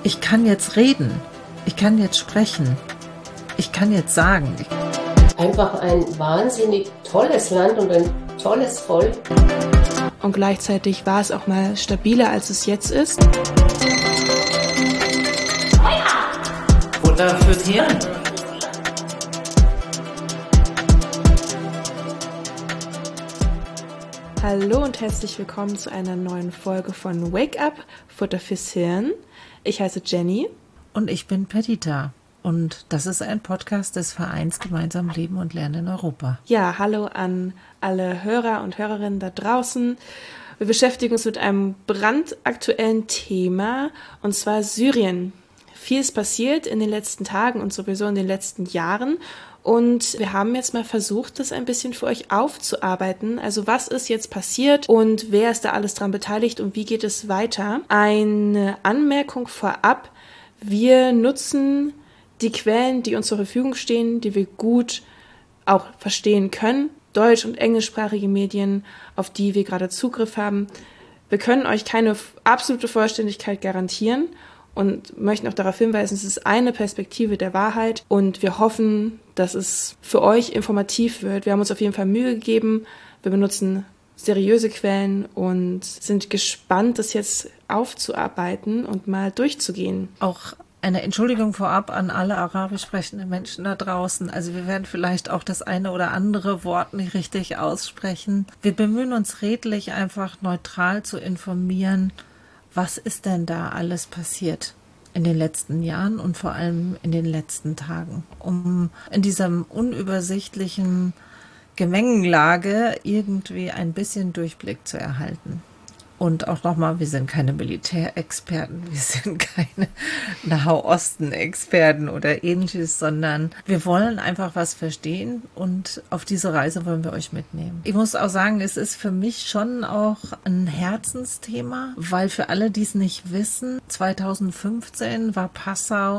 Ich kann jetzt reden, ich kann jetzt sprechen, ich kann jetzt sagen. Einfach ein wahnsinnig tolles Land und ein tolles Volk. Und gleichzeitig war es auch mal stabiler, als es jetzt ist. Futter fürs Hirn. Hallo und herzlich willkommen zu einer neuen Folge von Wake Up, Futter fürs Hirn. Ich heiße Jenny. Und ich bin Perdita. Und das ist ein Podcast des Vereins Gemeinsam Leben und Lernen in Europa. Ja, hallo an alle Hörer und Hörerinnen da draußen. Wir beschäftigen uns mit einem brandaktuellen Thema, und zwar Syrien. Viel ist passiert in den letzten Tagen und sowieso in den letzten Jahren. Und wir haben jetzt mal versucht, das ein bisschen für euch aufzuarbeiten. Also was ist jetzt passiert und wer ist da alles dran beteiligt und wie geht es weiter? Eine Anmerkung vorab. Wir nutzen die Quellen, die uns zur Verfügung stehen, die wir gut auch verstehen können. Deutsch- und englischsprachige Medien, auf die wir gerade Zugriff haben. Wir können euch keine absolute Vollständigkeit garantieren und möchten auch darauf hinweisen, es ist eine Perspektive der Wahrheit und wir hoffen, dass es für euch informativ wird. Wir haben uns auf jeden Fall Mühe gegeben. Wir benutzen seriöse Quellen und sind gespannt, das jetzt aufzuarbeiten und mal durchzugehen. Auch eine Entschuldigung vorab an alle arabisch sprechenden Menschen da draußen. Also wir werden vielleicht auch das eine oder andere Wort nicht richtig aussprechen. Wir bemühen uns redlich, einfach neutral zu informieren, was ist denn da alles passiert in den letzten Jahren und vor allem in den letzten Tagen, um in dieser unübersichtlichen Gemengelage irgendwie ein bisschen Durchblick zu erhalten. Und auch nochmal, wir sind keine Militärexperten, wir sind keine Nahosten-Experten oder ähnliches, sondern wir wollen einfach was verstehen und auf diese Reise wollen wir euch mitnehmen. Ich muss auch sagen, es ist für mich schon auch ein Herzensthema, weil für alle, die es nicht wissen, 2015 war Passau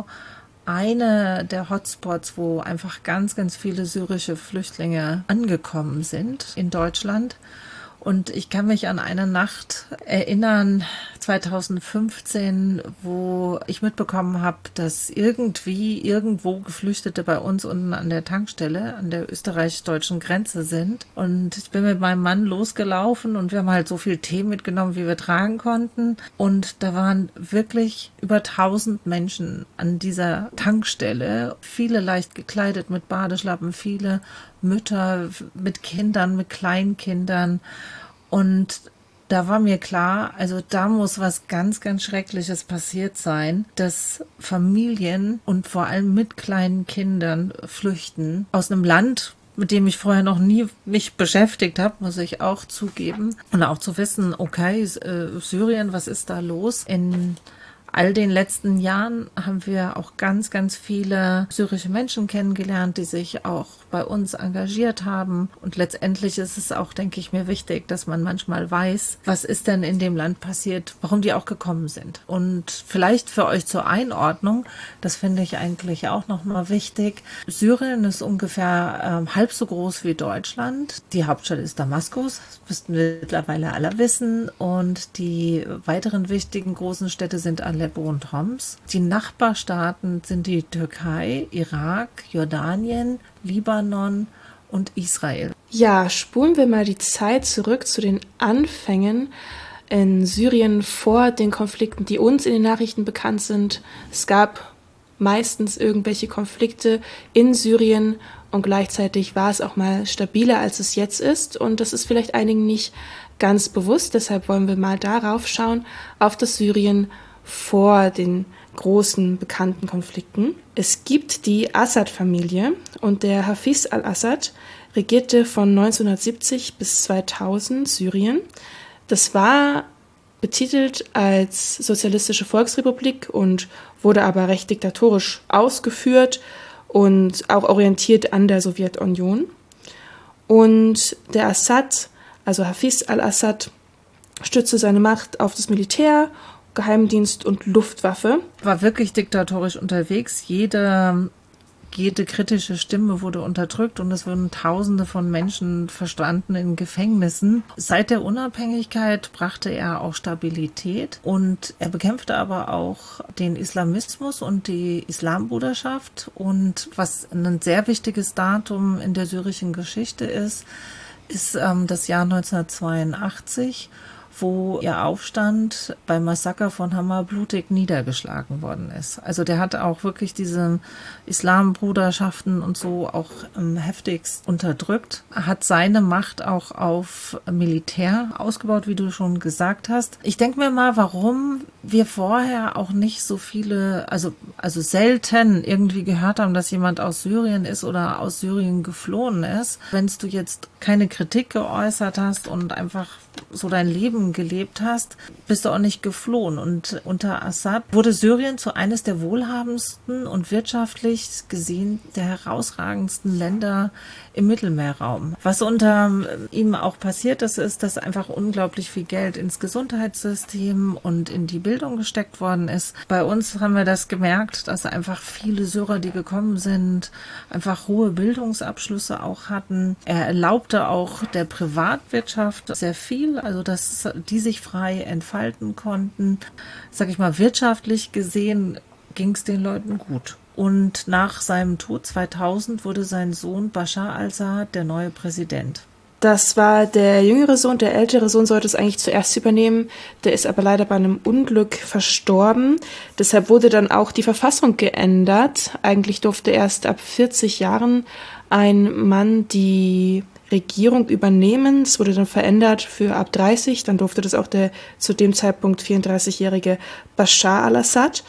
eine der Hotspots, wo einfach ganz, ganz viele syrische Flüchtlinge angekommen sind in Deutschland. Und ich kann mich an eine Nacht erinnern, 2015, wo ich mitbekommen habe, dass irgendwo Geflüchtete bei uns unten an der Tankstelle, an der österreichisch-deutschen Grenze sind. Und ich bin mit meinem Mann losgelaufen und wir haben halt so viel Tee mitgenommen, wie wir tragen konnten. Und da waren wirklich über 1000 Menschen an dieser Tankstelle, viele leicht gekleidet mit Badeschlappen, viele Mütter mit Kindern, mit Kleinkindern. Und da war mir klar, also da muss was ganz, ganz Schreckliches passiert sein, dass Familien und vor allem mit kleinen Kindern flüchten aus einem Land, mit dem ich vorher noch nie mich beschäftigt habe, muss ich auch zugeben. Und auch zu wissen, okay, Syrien, was ist da los? In all den letzten Jahren haben wir auch ganz, ganz viele syrische Menschen kennengelernt, die sich auch bei uns engagiert haben. Und letztendlich ist es auch, denke ich mir, wichtig, dass man manchmal weiß, was ist denn in dem Land passiert, warum die auch gekommen sind. Und vielleicht für euch zur Einordnung, das finde ich eigentlich auch nochmal wichtig. Syrien ist ungefähr halb so groß wie Deutschland. Die Hauptstadt ist Damaskus, das müssten wir mittlerweile alle wissen. Und die weiteren wichtigen großen Städte sind Aleppo und Homs. Die Nachbarstaaten sind die Türkei, Irak, Jordanien, Libanon und Israel. Ja, spulen wir mal die Zeit zurück zu den Anfängen in Syrien vor den Konflikten, die uns in den Nachrichten bekannt sind. Es gab meistens irgendwelche Konflikte in Syrien und gleichzeitig war es auch mal stabiler, als es jetzt ist. Und das ist vielleicht einigen nicht ganz bewusst. Deshalb wollen wir mal darauf schauen, auf das Syrien vor den großen bekannten Konflikten. Es gibt die Assad-Familie und der Hafiz al-Assad regierte von 1970 bis 2000 Syrien. Das war betitelt als Sozialistische Volksrepublik und wurde aber recht diktatorisch ausgeführt und auch orientiert an der Sowjetunion. Und der Assad, also Hafiz al-Assad, stützte seine Macht auf das Militär, Geheimdienst und Luftwaffe. War wirklich diktatorisch unterwegs. Jede jede kritische Stimme wurde unterdrückt und es wurden Tausende von Menschen verstanden in Gefängnissen. Seit der Unabhängigkeit brachte er auch Stabilität und er bekämpfte aber auch den Islamismus und die Islambruderschaft. Und was ein sehr wichtiges Datum in der syrischen Geschichte ist das Jahr 1982, wo ihr Aufstand beim Massaker von Hama blutig niedergeschlagen worden ist. Also der hat auch wirklich diese Islambruderschaften und so auch heftigst unterdrückt, hat seine Macht auch auf Militär ausgebaut, wie du schon gesagt hast. Ich denke mir mal, warum wir vorher auch nicht so viele, also selten irgendwie gehört haben, dass jemand aus Syrien ist oder aus Syrien geflohen ist. Wenn du jetzt keine Kritik geäußert hast und einfach so dein Leben gelebt hast, bist du auch nicht geflohen. Und unter Assad wurde Syrien zu eines der wohlhabendsten und wirtschaftlich gesehen der herausragendsten Länder im Mittelmeerraum. Was unter ihm auch passiert ist, dass einfach unglaublich viel Geld ins Gesundheitssystem und in die Bildung gesteckt worden ist. Bei uns haben wir das gemerkt, dass einfach viele Syrer, die gekommen sind, einfach hohe Bildungsabschlüsse auch hatten. Er erlaubte auch der Privatwirtschaft sehr viel, also dass die sich frei entfalten konnten. Sag ich mal, wirtschaftlich gesehen ging es den Leuten gut. Und nach seinem Tod 2000 wurde sein Sohn Bashar al-Assad der neue Präsident. Das war der jüngere Sohn, der ältere Sohn sollte es eigentlich zuerst übernehmen, der ist aber leider bei einem Unglück verstorben. Deshalb wurde dann auch die Verfassung geändert. Eigentlich durfte erst ab 40 Jahren ein Mann die Regierung übernehmen. Es wurde dann verändert für ab 30. Dann durfte das auch der zu dem Zeitpunkt 34-jährige Bashar al-Assad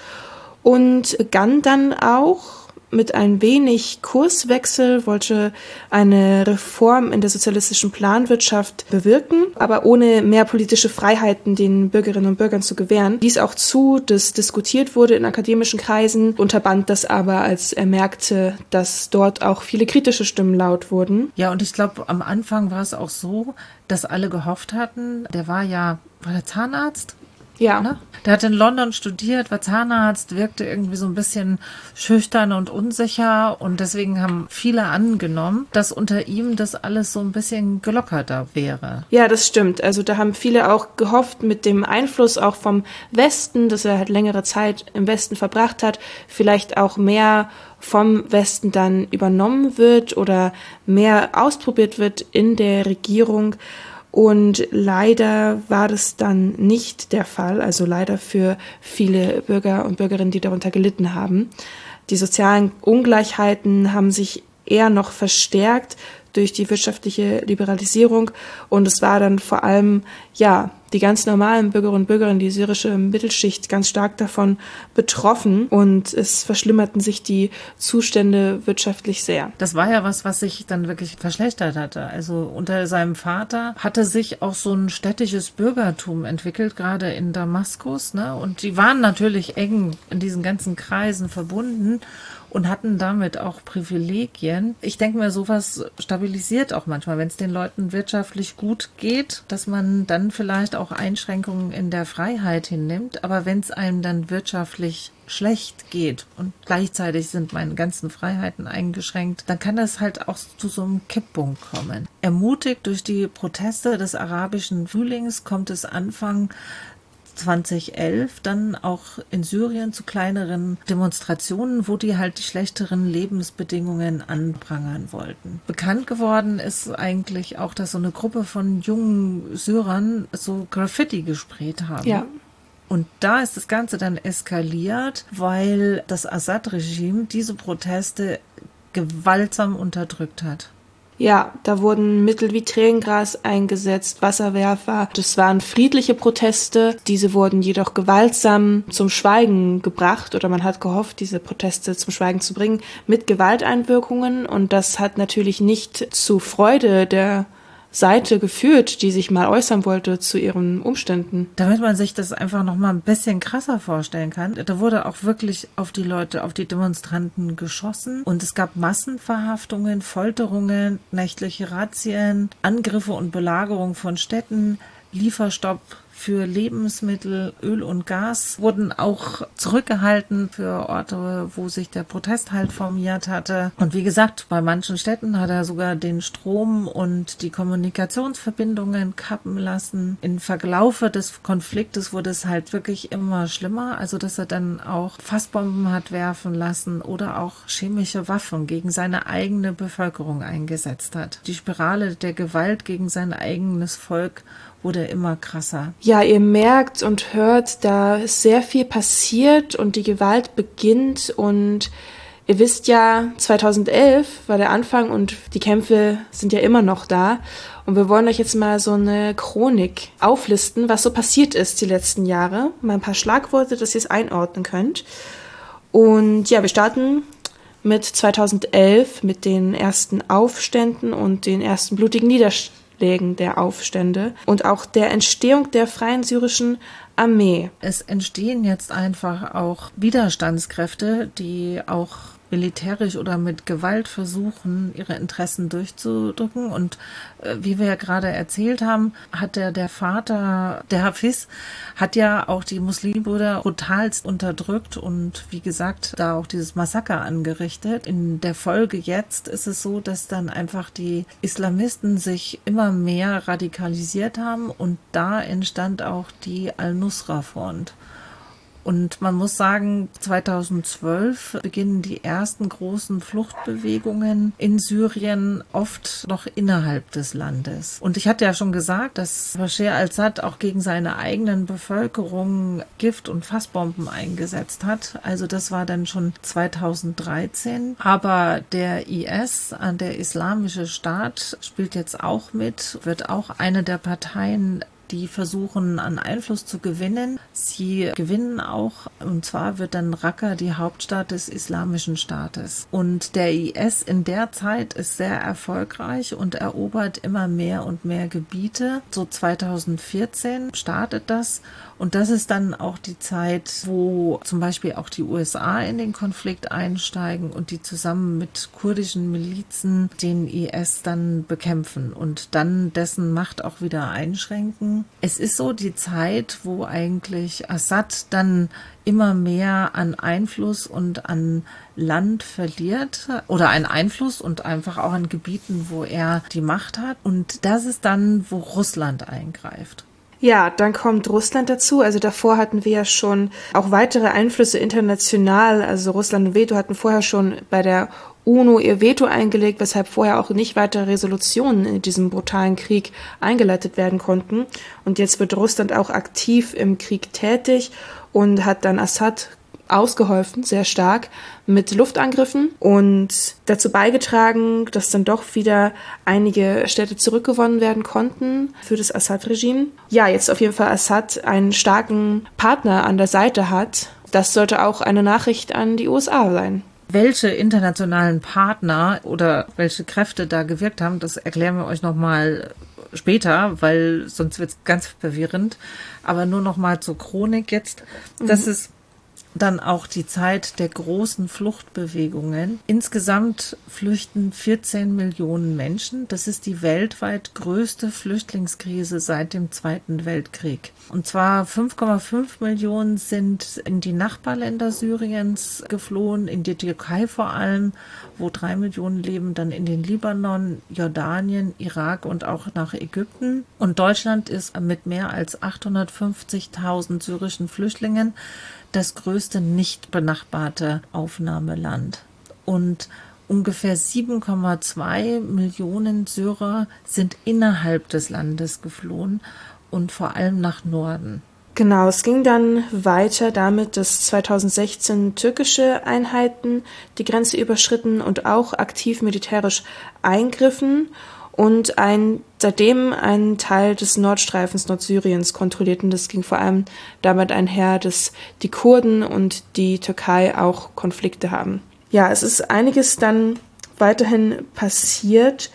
und begann dann auch mit ein wenig Kurswechsel, wollte eine Reform in der sozialistischen Planwirtschaft bewirken, aber ohne mehr politische Freiheiten den Bürgerinnen und Bürgern zu gewähren. Ließ auch zu, dass diskutiert wurde in akademischen Kreisen, unterband das aber, als er merkte, dass dort auch viele kritische Stimmen laut wurden. Ja, und ich glaube, am Anfang war es auch so, dass alle gehofft hatten, war der Zahnarzt? Ja. Ne? Der hat in London studiert, war Zahnarzt, wirkte irgendwie so ein bisschen schüchtern und unsicher und deswegen haben viele angenommen, dass unter ihm das alles so ein bisschen gelockerter wäre. Ja, das stimmt. Also da haben viele auch gehofft, mit dem Einfluss auch vom Westen, dass er halt längere Zeit im Westen verbracht hat, vielleicht auch mehr vom Westen dann übernommen wird oder mehr ausprobiert wird in der Regierung. Und leider war das dann nicht der Fall, also leider für viele Bürger und Bürgerinnen, die darunter gelitten haben. Die sozialen Ungleichheiten haben sich eher noch verstärkt durch die wirtschaftliche Liberalisierung und es war dann vor allem, die ganz normalen Bürgerinnen und Bürger, die syrische Mittelschicht, ganz stark davon betroffen und es verschlimmerten sich die Zustände wirtschaftlich sehr. Das war ja was sich dann wirklich verschlechtert hatte. Also unter seinem Vater hatte sich auch so ein städtisches Bürgertum entwickelt, gerade in Damaskus, ne? Und die waren natürlich eng in diesen ganzen Kreisen verbunden und hatten damit auch Privilegien. Ich denke mir, sowas stabilisiert auch manchmal, wenn es den Leuten wirtschaftlich gut geht, dass man dann vielleicht auch Einschränkungen in der Freiheit hinnimmt. Aber wenn es einem dann wirtschaftlich schlecht geht und gleichzeitig sind meine ganzen Freiheiten eingeschränkt, dann kann das halt auch zu so einem Kipppunkt kommen. Ermutigt durch die Proteste des arabischen Frühlings kommt es Anfang 2011 dann auch in Syrien zu kleineren Demonstrationen, wo die halt die schlechteren Lebensbedingungen anprangern wollten. Bekannt geworden ist eigentlich auch, dass so eine Gruppe von jungen Syrern so Graffiti gesprayt haben. Ja. Und da ist das Ganze dann eskaliert, weil das Assad-Regime diese Proteste gewaltsam unterdrückt hat. Ja, da wurden Mittel wie Tränengas eingesetzt, Wasserwerfer. Das waren friedliche Proteste. Diese wurden jedoch gewaltsam zum Schweigen gebracht oder man hat gehofft, diese Proteste zum Schweigen zu bringen mit Gewalteinwirkungen. Und das hat natürlich nicht zu Freude der Seite geführt, die sich mal äußern wollte zu ihren Umständen. Damit man sich das einfach noch mal ein bisschen krasser vorstellen kann, da wurde auch wirklich auf die Leute, auf die Demonstranten geschossen und es gab Massenverhaftungen, Folterungen, nächtliche Razzien, Angriffe und Belagerung von Städten, Lieferstopp für Lebensmittel, Öl und Gas wurden auch zurückgehalten für Orte, wo sich der Protest halt formiert hatte. Und wie gesagt, bei manchen Städten hat er sogar den Strom und die Kommunikationsverbindungen kappen lassen. Im Verlaufe des Konfliktes wurde es halt wirklich immer schlimmer, also dass er dann auch Fassbomben hat werfen lassen oder auch chemische Waffen gegen seine eigene Bevölkerung eingesetzt hat. Die Spirale der Gewalt gegen sein eigenes Volk wurde immer krasser. Ja, ihr merkt und hört, da ist sehr viel passiert und die Gewalt beginnt und ihr wisst ja, 2011 war der Anfang und die Kämpfe sind ja immer noch da. Und wir wollen euch jetzt mal so eine Chronik auflisten, was so passiert ist die letzten Jahre. Mal ein paar Schlagworte, dass ihr es einordnen könnt. Und ja, wir starten mit 2011, mit den ersten Aufständen und den ersten blutigen Niederschlägen der Aufstände und auch der Entstehung der Freien Syrischen Armee. Es entstehen jetzt einfach auch Widerstandskräfte, die auch militärisch oder mit Gewalt versuchen, ihre Interessen durchzudrücken. Und wie wir ja gerade erzählt haben, hat der Vater, der Hafiz, hat ja auch die Muslimbrüder brutalst unterdrückt und wie gesagt, da auch dieses Massaker angerichtet. In der Folge jetzt ist es so, dass dann einfach die Islamisten sich immer mehr radikalisiert haben und da entstand auch die Al-Nusra-Front. Und man muss sagen, 2012 beginnen die ersten großen Fluchtbewegungen in Syrien, oft noch innerhalb des Landes. Und ich hatte ja schon gesagt, dass Bashar al-Assad auch gegen seine eigenen Bevölkerung Gift- und Fassbomben eingesetzt hat. Also das war dann schon 2013. Aber der IS, der Islamische Staat, spielt jetzt auch mit, wird auch eine der Parteien, die versuchen, an Einfluss zu gewinnen. Sie gewinnen auch, und zwar wird dann Raqqa die Hauptstadt des Islamischen Staates. Und der IS in der Zeit ist sehr erfolgreich und erobert immer mehr und mehr Gebiete. So 2014 startet das. Und das ist dann auch die Zeit, wo zum Beispiel auch die USA in den Konflikt einsteigen und die zusammen mit kurdischen Milizen den IS dann bekämpfen und dann dessen Macht auch wieder einschränken. Es ist so die Zeit, wo eigentlich Assad dann immer mehr an Einfluss und an Land verliert oder an Einfluss und einfach auch an Gebieten, wo er die Macht hat. Und das ist dann, wo Russland eingreift. Ja, dann kommt Russland dazu. Also davor hatten wir ja schon auch weitere Einflüsse international. Also Russland und Veto hatten vorher schon bei der UNO ihr Veto eingelegt, weshalb vorher auch nicht weitere Resolutionen in diesem brutalen Krieg eingeleitet werden konnten. Und jetzt wird Russland auch aktiv im Krieg tätig und hat dann Assad ausgeholfen, sehr stark, mit Luftangriffen und dazu beigetragen, dass dann doch wieder einige Städte zurückgewonnen werden konnten für das Assad-Regime. Ja, jetzt auf jeden Fall Assad einen starken Partner an der Seite hat. Das sollte auch eine Nachricht an die USA sein. Welche internationalen Partner oder welche Kräfte da gewirkt haben, das erklären wir euch nochmal später, weil sonst wird es ganz verwirrend. Aber nur nochmal zur Chronik jetzt. Das ist dann auch die Zeit der großen Fluchtbewegungen. Insgesamt flüchten 14 Millionen Menschen. Das ist die weltweit größte Flüchtlingskrise seit dem Zweiten Weltkrieg. Und zwar 5,5 Millionen sind in die Nachbarländer Syriens geflohen, in die Türkei vor allem, wo 3 Millionen leben, dann in den Libanon, Jordanien, Irak und auch nach Ägypten. Und Deutschland ist mit mehr als 850.000 syrischen Flüchtlingen das größte nicht benachbarte Aufnahmeland. Und ungefähr 7,2 Millionen Syrer sind innerhalb des Landes geflohen und vor allem nach Norden. Genau, es ging dann weiter damit, dass 2016 türkische Einheiten die Grenze überschritten und auch aktiv militärisch eingriffen und seitdem einen Teil des Nordstreifens Nordsyriens kontrollierten. Das ging vor allem damit einher, dass die Kurden und die Türkei auch Konflikte haben. Ja, es ist einiges dann weiterhin passiert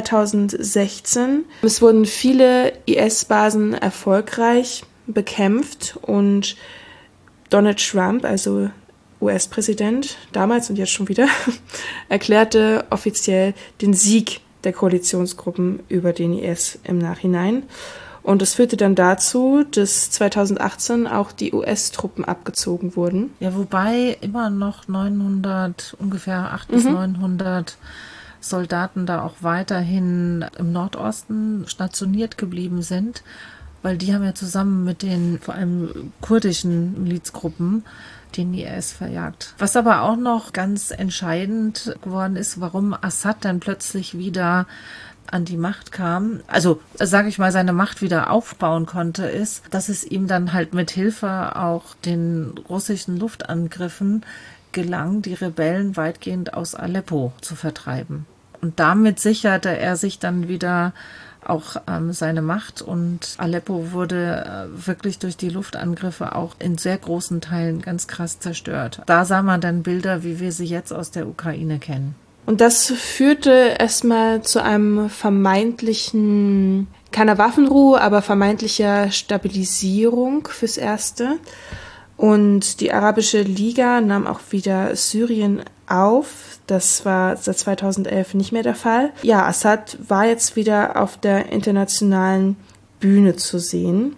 2016. Es wurden viele IS-Basen erfolgreich bekämpft und Donald Trump, also US-Präsident, damals und jetzt schon wieder, erklärte offiziell den Sieg der Koalitionsgruppen über den IS im Nachhinein. Und das führte dann dazu, dass 2018 auch die US-Truppen abgezogen wurden. Ja, wobei immer noch ungefähr 800 bis 900 Soldaten da auch weiterhin im Nordosten stationiert geblieben sind, weil die haben ja zusammen mit den vor allem kurdischen Milizgruppen den IS verjagt. Was aber auch noch ganz entscheidend geworden ist, warum Assad dann plötzlich wieder an die Macht kam, also sage ich mal, seine Macht wieder aufbauen konnte, ist, dass es ihm dann halt mit Hilfe auch den russischen Luftangriffen gelang, die Rebellen weitgehend aus Aleppo zu vertreiben. Und damit sicherte er sich dann wieder auch seine Macht, und Aleppo wurde wirklich durch die Luftangriffe auch in sehr großen Teilen ganz krass zerstört. Da sah man dann Bilder, wie wir sie jetzt aus der Ukraine kennen. Und das führte erstmal zu einem vermeintlichen, keiner Waffenruhe, aber vermeintlicher Stabilisierung fürs Erste. Und die Arabische Liga nahm auch wieder Syrien auf. Das war seit 2011 nicht mehr der Fall. Ja, Assad war jetzt wieder auf der internationalen Bühne zu sehen.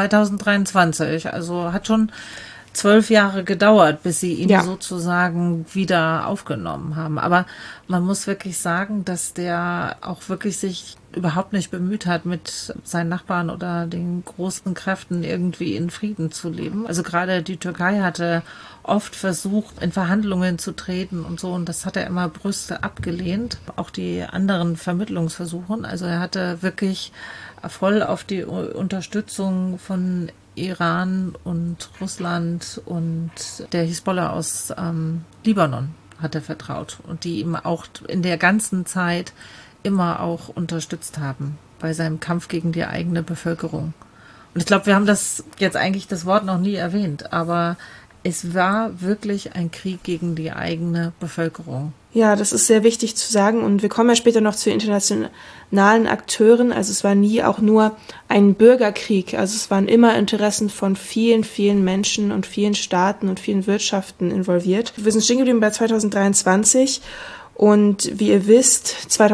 2023, also hat schon 12 Jahre gedauert, bis sie ihn sozusagen wieder aufgenommen haben. Aber man muss wirklich sagen, dass der auch wirklich sich überhaupt nicht bemüht hat, mit seinen Nachbarn oder den großen Kräften irgendwie in Frieden zu leben. Also gerade die Türkei hatte oft versucht, in Verhandlungen zu treten und so, und das hat er immer brüste abgelehnt. Auch die anderen Vermittlungsversuche. Also er hatte wirklich voll auf die Unterstützung von Iran und Russland und der Hisbollah aus Libanon hat er vertraut, und die ihm auch in der ganzen Zeit immer auch unterstützt haben bei seinem Kampf gegen die eigene Bevölkerung. Und ich glaube, wir haben das jetzt eigentlich das Wort noch nie erwähnt, aber es war wirklich ein Krieg gegen die eigene Bevölkerung. Ja, das ist sehr wichtig zu sagen, und wir kommen ja später noch zu internationalen Akteuren. Also es war nie auch nur ein Bürgerkrieg, also es waren immer Interessen von vielen, vielen Menschen und vielen Staaten und vielen Wirtschaften involviert. Wir sind stehen geblieben bei 2023. Und wie ihr wisst,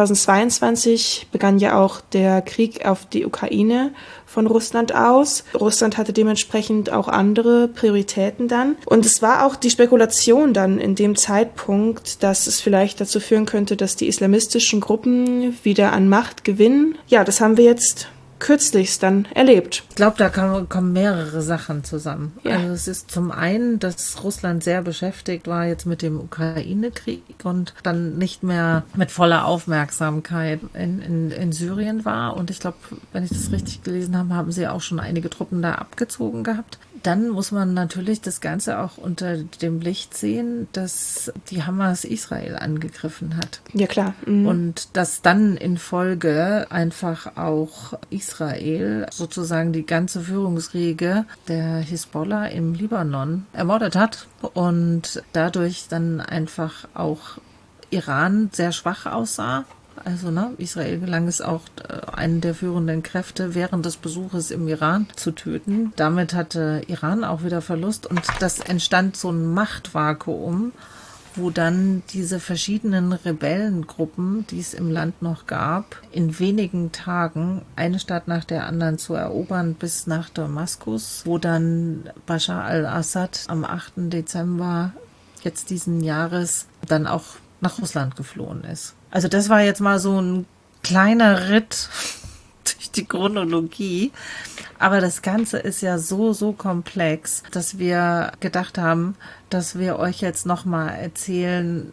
2022 begann ja auch der Krieg auf die Ukraine von Russland aus. Russland hatte dementsprechend auch andere Prioritäten dann. Und es war auch die Spekulation dann in dem Zeitpunkt, dass es vielleicht dazu führen könnte, dass die islamistischen Gruppen wieder an Macht gewinnen. Ja, das haben wir jetzt kürzlich dann erlebt. Ich glaube, da kommen mehrere Sachen zusammen. Ja. Also es ist zum einen, dass Russland sehr beschäftigt war jetzt mit dem Ukraine-Krieg und dann nicht mehr mit voller Aufmerksamkeit in Syrien war. Und ich glaube, wenn ich das richtig gelesen habe, haben sie auch schon einige Truppen da abgezogen gehabt. Dann muss man natürlich das Ganze auch unter dem Licht sehen, dass die Hamas Israel angegriffen hat. Ja, klar. Mhm. Und dass dann in Folge einfach auch Israel sozusagen die ganze Führungsriege der Hisbollah im Libanon ermordet hat und dadurch dann einfach auch Iran sehr schwach aussah. Also Israel gelang es auch, einen der führenden Kräfte während des Besuches im Iran zu töten. Damit hatte Iran auch wieder Verlust, und das entstand so ein Machtvakuum, wo dann diese verschiedenen Rebellengruppen, die es im Land noch gab, in wenigen Tagen eine Stadt nach der anderen zu erobern bis nach Damaskus, wo dann Bashar al-Assad am 8. Dezember jetzt diesen Jahres dann auch nach Russland geflohen ist. Also das war jetzt mal so ein kleiner Ritt durch die Chronologie. Aber das Ganze ist ja so komplex, dass wir gedacht haben, dass wir euch jetzt nochmal erzählen,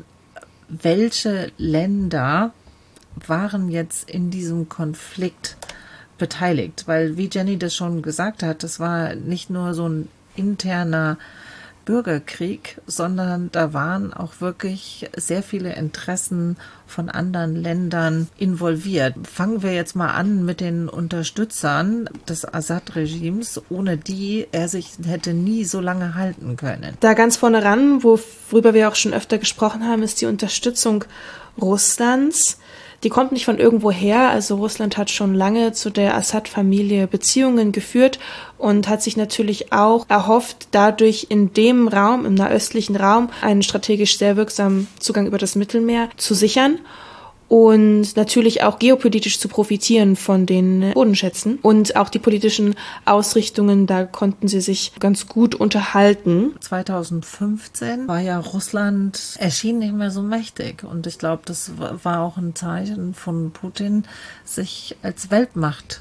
welche Länder waren jetzt in diesem Konflikt beteiligt. Weil, wie Jenny das schon gesagt hat, das war nicht nur so ein interner Bürgerkrieg, sondern da waren auch wirklich sehr viele Interessen von anderen Ländern involviert. Fangen wir jetzt mal an mit den Unterstützern des Assad-Regimes, ohne die er sich hätte nie so lange halten können. Da ganz vorne ran, worüber wir auch schon öfter gesprochen haben, ist die Unterstützung Russlands. Die kommt nicht von irgendwo her, also Russland hat schon lange zu der Assad-Familie Beziehungen geführt und hat sich natürlich auch erhofft, dadurch in dem Raum, im nahöstlichen Raum, einen strategisch sehr wirksamen Zugang über das Mittelmeer zu sichern. und natürlich auch geopolitisch zu profitieren von den Bodenschätzen. Und auch die politischen Ausrichtungen, da konnten sie sich ganz gut unterhalten. 2015 war ja Russland erschien nicht mehr so mächtig. Und ich glaube, das war auch ein Zeichen von Putin, sich als Weltmacht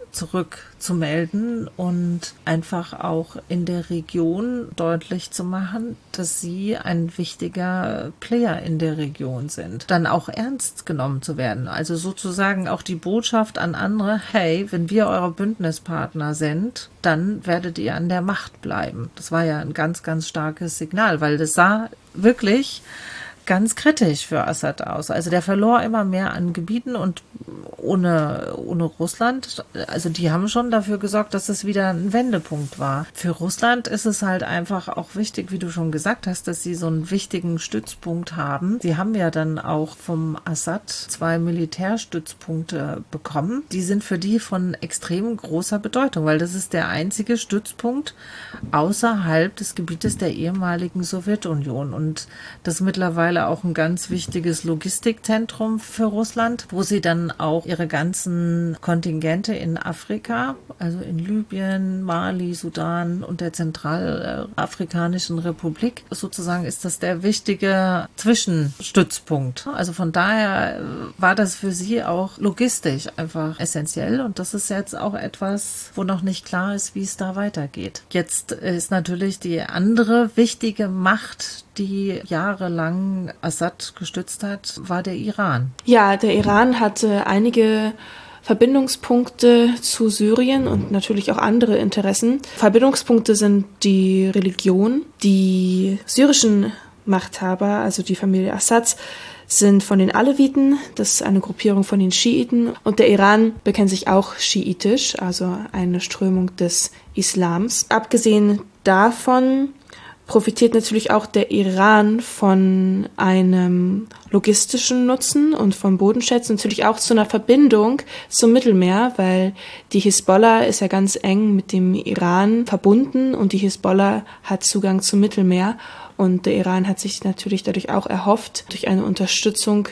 zurückzumelden und einfach auch in der Region deutlich zu machen, dass sie ein wichtiger Player in der Region sind. Dann auch ernst genommen zu werden. Also sozusagen auch die Botschaft an andere, hey, wenn wir eure Bündnispartner sind, dann werdet ihr an der Macht bleiben. Das war ja ein ganz, ganz starkes Signal, weil das sah wirklich ganz kritisch für Assad aus. Also der verlor immer mehr an Gebieten und ohne Russland, also die haben schon dafür gesorgt, dass es wieder ein Wendepunkt war. Für Russland ist es halt einfach auch wichtig, wie du schon gesagt hast, dass sie so einen wichtigen Stützpunkt haben. Sie haben ja dann auch vom Assad 2 Militärstützpunkte bekommen. Die sind für die von extrem großer Bedeutung, weil das ist der einzige Stützpunkt außerhalb des Gebietes der ehemaligen Sowjetunion. Und das ist mittlerweile auch ein ganz wichtiges Logistikzentrum für Russland, wo sie dann auch ihre ganzen Kontingente in Afrika, also in Libyen, Mali, Sudan und der Zentralafrikanischen Republik, sozusagen ist das der wichtige Zwischenstützpunkt. Also von daher war das für sie auch logistisch einfach essentiell und das ist jetzt auch etwas, wo noch nicht klar ist, wie es da weitergeht. Jetzt ist natürlich die andere wichtige Macht, die jahrelang Assad gestützt hat, war der Iran. Ja, der Iran hatte einige Verbindungspunkte zu Syrien und natürlich auch andere Interessen. Verbindungspunkte sind die Religion. Die syrischen Machthaber, also die Familie Assads, sind von den Aleviten, das ist eine Gruppierung von den Schiiten. Und der Iran bekennt sich auch schiitisch, also eine Strömung des Islams. Abgesehen davon profitiert natürlich auch der Iran von einem logistischen Nutzen und von Bodenschätzen, natürlich auch zu einer Verbindung zum Mittelmeer, weil die Hisbollah ist ja ganz eng mit dem Iran verbunden und die Hisbollah hat Zugang zum Mittelmeer und der Iran hat sich natürlich dadurch auch erhofft, durch eine Unterstützung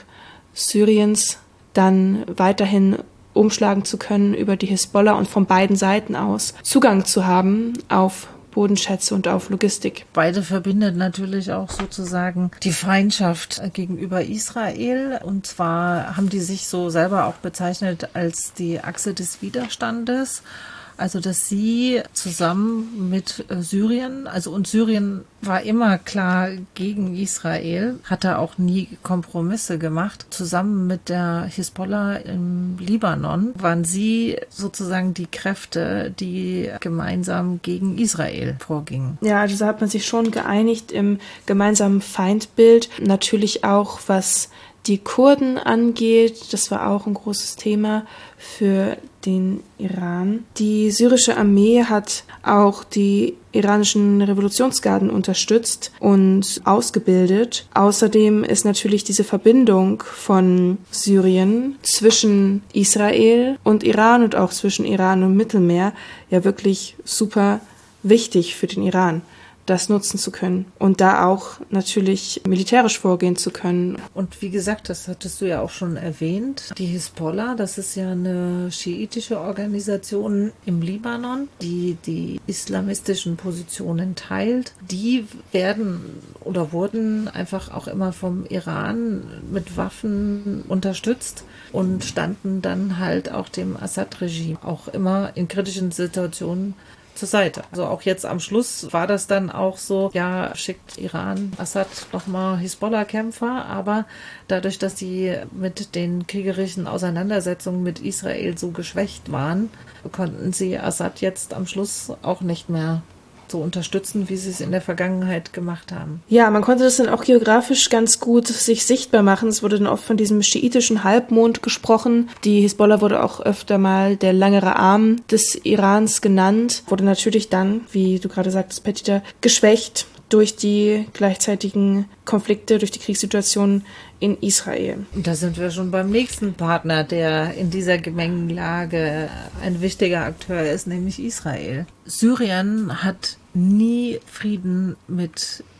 Syriens dann weiterhin umschlagen zu können über die Hisbollah und von beiden Seiten aus Zugang zu haben auf Bodenschätze und auf Logistik. Beide verbindet natürlich auch sozusagen die Feindschaft gegenüber Israel. Und zwar haben die sich so selber auch bezeichnet als die Achse des Widerstandes. Also, dass sie zusammen mit Syrien, und Syrien war immer klar gegen Israel, hatte auch nie Kompromisse gemacht. Zusammen mit der Hisbollah im Libanon waren sie sozusagen die Kräfte, die gemeinsam gegen Israel vorgingen. Ja, also da hat man sich schon geeinigt im gemeinsamen Feindbild. Natürlich auch, was die Kurden angeht, das war auch ein großes Thema für den Iran. Die syrische Armee hat auch die iranischen Revolutionsgarden unterstützt und ausgebildet. Außerdem ist natürlich diese Verbindung von Syrien zwischen Israel und Iran und auch zwischen Iran und Mittelmeer ja wirklich super wichtig für den Iran, das nutzen zu können und da auch natürlich militärisch vorgehen zu können. Und wie gesagt, das hattest du ja auch schon erwähnt, die Hisbollah, das ist ja eine schiitische Organisation im Libanon, die die islamistischen Positionen teilt. Die werden oder wurden einfach auch immer vom Iran mit Waffen unterstützt und standen dann halt auch dem Assad-Regime auch immer in kritischen Situationen zur Seite. Also auch jetzt am Schluss war das dann auch so, ja, schickt Iran Assad nochmal Hisbollah-Kämpfer, aber dadurch, dass sie mit den kriegerischen Auseinandersetzungen mit Israel so geschwächt waren, konnten sie Assad jetzt am Schluss auch nicht mehr so unterstützen, wie sie es in der Vergangenheit gemacht haben. Ja, man konnte das dann auch geografisch ganz gut sich sichtbar machen. Es wurde dann oft von diesem schiitischen Halbmond gesprochen. Die Hisbollah wurde auch öfter mal der langere Arm des Irans genannt. Wurde natürlich dann, wie du gerade sagtest, Petita, geschwächt durch die gleichzeitigen Konflikte, durch die Kriegssituation in Israel. Und da sind wir schon beim nächsten Partner, der in dieser Gemengelage ein wichtiger Akteur ist, nämlich Israel. Syrien hat nie Frieden mit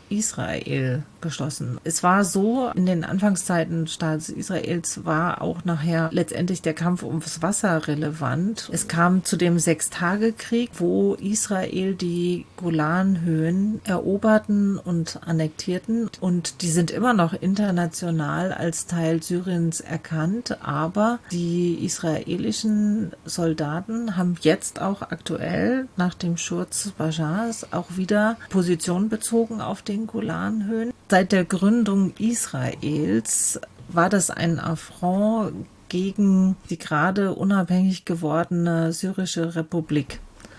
Israel geschlossen. Es war so, in den Anfangszeiten des Staates Israels war auch nachher letztendlich der Kampf ums Wasser relevant. Es kam zu dem Sechstagekrieg, wo Israel die Golanhöhen eroberten und annektierten. Und die sind immer noch international als Teil Syriens erkannt. Aber die israelischen Soldaten haben jetzt auch aktuell nach dem Sturz Bashars auch wieder Position bezogen auf den Golanhöhen. Seit der Gründung Israels war das ein Affront gegen die gerade unabhängig gewordene syrische Republik.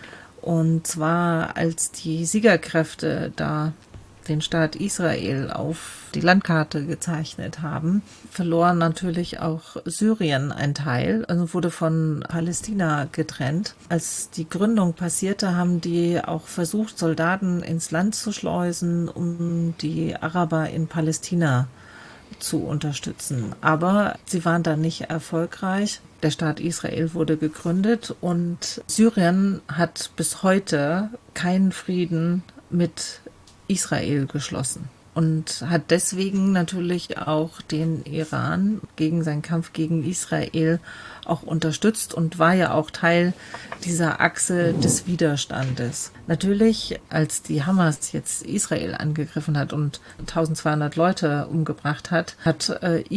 Und zwar als die Siegerkräfte da den Staat Israel auf die Landkarte gezeichnet haben, verlor natürlich auch Syrien ein Teil, also wurde von Palästina getrennt. Als die Gründung passierte, haben die auch versucht, Soldaten ins Land zu schleusen, um die Araber in Palästina zu unterstützen. Aber sie waren da nicht erfolgreich. Der Staat Israel wurde gegründet und Syrien hat bis heute keinen Frieden mit Israel geschlossen und hat deswegen natürlich auch den Iran gegen seinen Kampf gegen Israel auch unterstützt und war ja auch Teil dieser Achse des Widerstandes. Natürlich, als die Hamas jetzt Israel angegriffen hat und 1200 Leute umgebracht hat, hat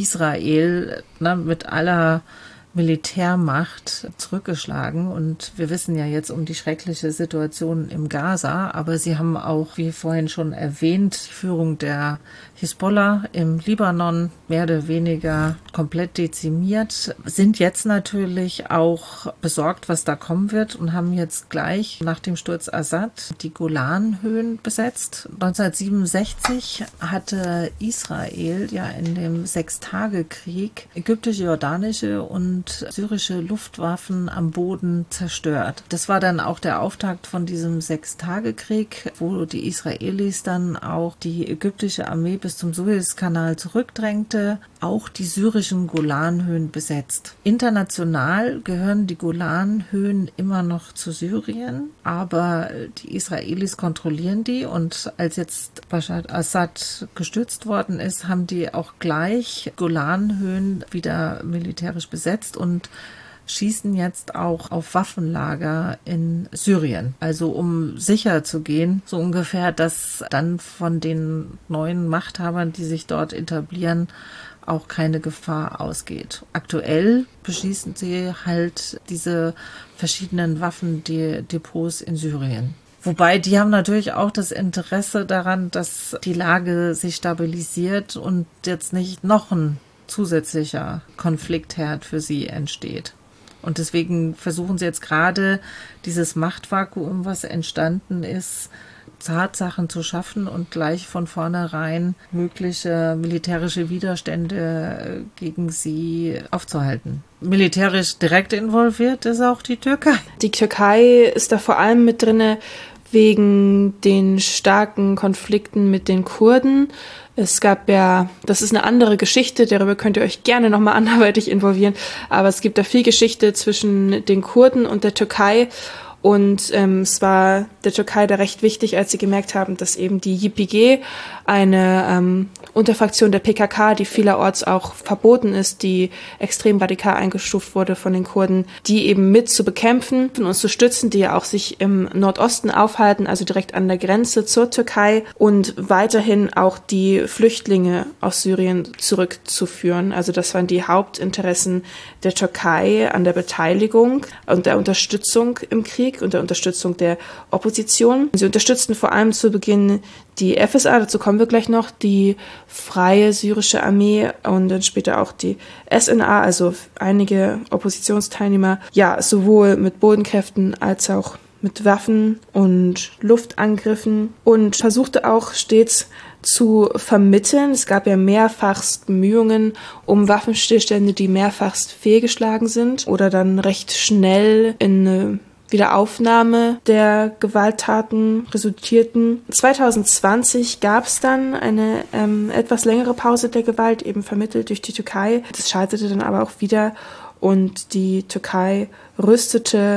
Israel mit aller Militärmacht zurückgeschlagen und wir wissen ja jetzt um die schreckliche Situation im Gaza, aber sie haben auch, wie vorhin schon erwähnt, die Führung der Hisbollah im Libanon mehr oder weniger komplett dezimiert, sind jetzt natürlich auch besorgt, was da kommen wird und haben jetzt gleich nach dem Sturz Assad die Golanhöhen besetzt. 1967 hatte Israel ja in dem Sechstagekrieg ägyptische, jordanische und syrische Luftwaffen am Boden zerstört. Das war dann auch der Auftakt von diesem Sechstagekrieg, wo die Israelis dann auch die ägyptische Armee bis zum Suezkanal zurückdrängte, auch die syrischen Golanhöhen besetzt. International gehören die Golanhöhen immer noch zu Syrien, aber die Israelis kontrollieren die und als jetzt Bashar al-Assad gestürzt worden ist, haben die auch gleich Golanhöhen wieder militärisch besetzt und schießen jetzt auch auf Waffenlager in Syrien. Also um sicher zu gehen, so ungefähr, dass dann von den neuen Machthabern, die sich dort etablieren, auch keine Gefahr ausgeht. Aktuell beschießen sie halt diese verschiedenen Waffendepots in Syrien. Wobei, die haben natürlich auch das Interesse daran, dass die Lage sich stabilisiert und jetzt nicht noch ein zusätzlicher Konfliktherd für sie entsteht. Und deswegen versuchen sie jetzt gerade dieses Machtvakuum, was entstanden ist, Tatsachen zu schaffen und gleich von vornherein mögliche militärische Widerstände gegen sie aufzuhalten. Militärisch direkt involviert ist auch die Türkei. Die Türkei ist da vor allem mit drinne wegen den starken Konflikten mit den Kurden. Es gab ja, das ist eine andere Geschichte, darüber könnt ihr euch gerne nochmal anderweitig involvieren, aber es gibt da viel Geschichte zwischen den Kurden und der Türkei. Und es war der Türkei da recht wichtig, als sie gemerkt haben, dass eben die YPG, eine Unterfraktion der PKK, die vielerorts auch verboten ist, die extrem radikal eingestuft wurde von den Kurden, die eben mit zu bekämpfen und zu stützen, die ja auch sich im Nordosten aufhalten, also direkt an der Grenze zur Türkei und weiterhin auch die Flüchtlinge aus Syrien zurückzuführen. Also das waren die Hauptinteressen der Türkei an der Beteiligung und der Unterstützung im Krieg und der Unterstützung der Opposition. Sie unterstützten vor allem zu Beginn die FSA, dazu kommen wir gleich noch, die Freie Syrische Armee und dann später auch die SNA, also einige Oppositionsteilnehmer, ja, sowohl mit Bodenkräften als auch mit Waffen und Luftangriffen und versuchte auch stets zu vermitteln. Es gab ja mehrfachst Bemühungen um Waffenstillstände, die mehrfachst fehlgeschlagen sind oder dann recht schnell in eine Wiederaufnahme der Gewalttaten resultierten. 2020 gab es dann eine etwas längere Pause der Gewalt, eben vermittelt durch die Türkei. Das scheiterte dann aber auch wieder und die Türkei rüstete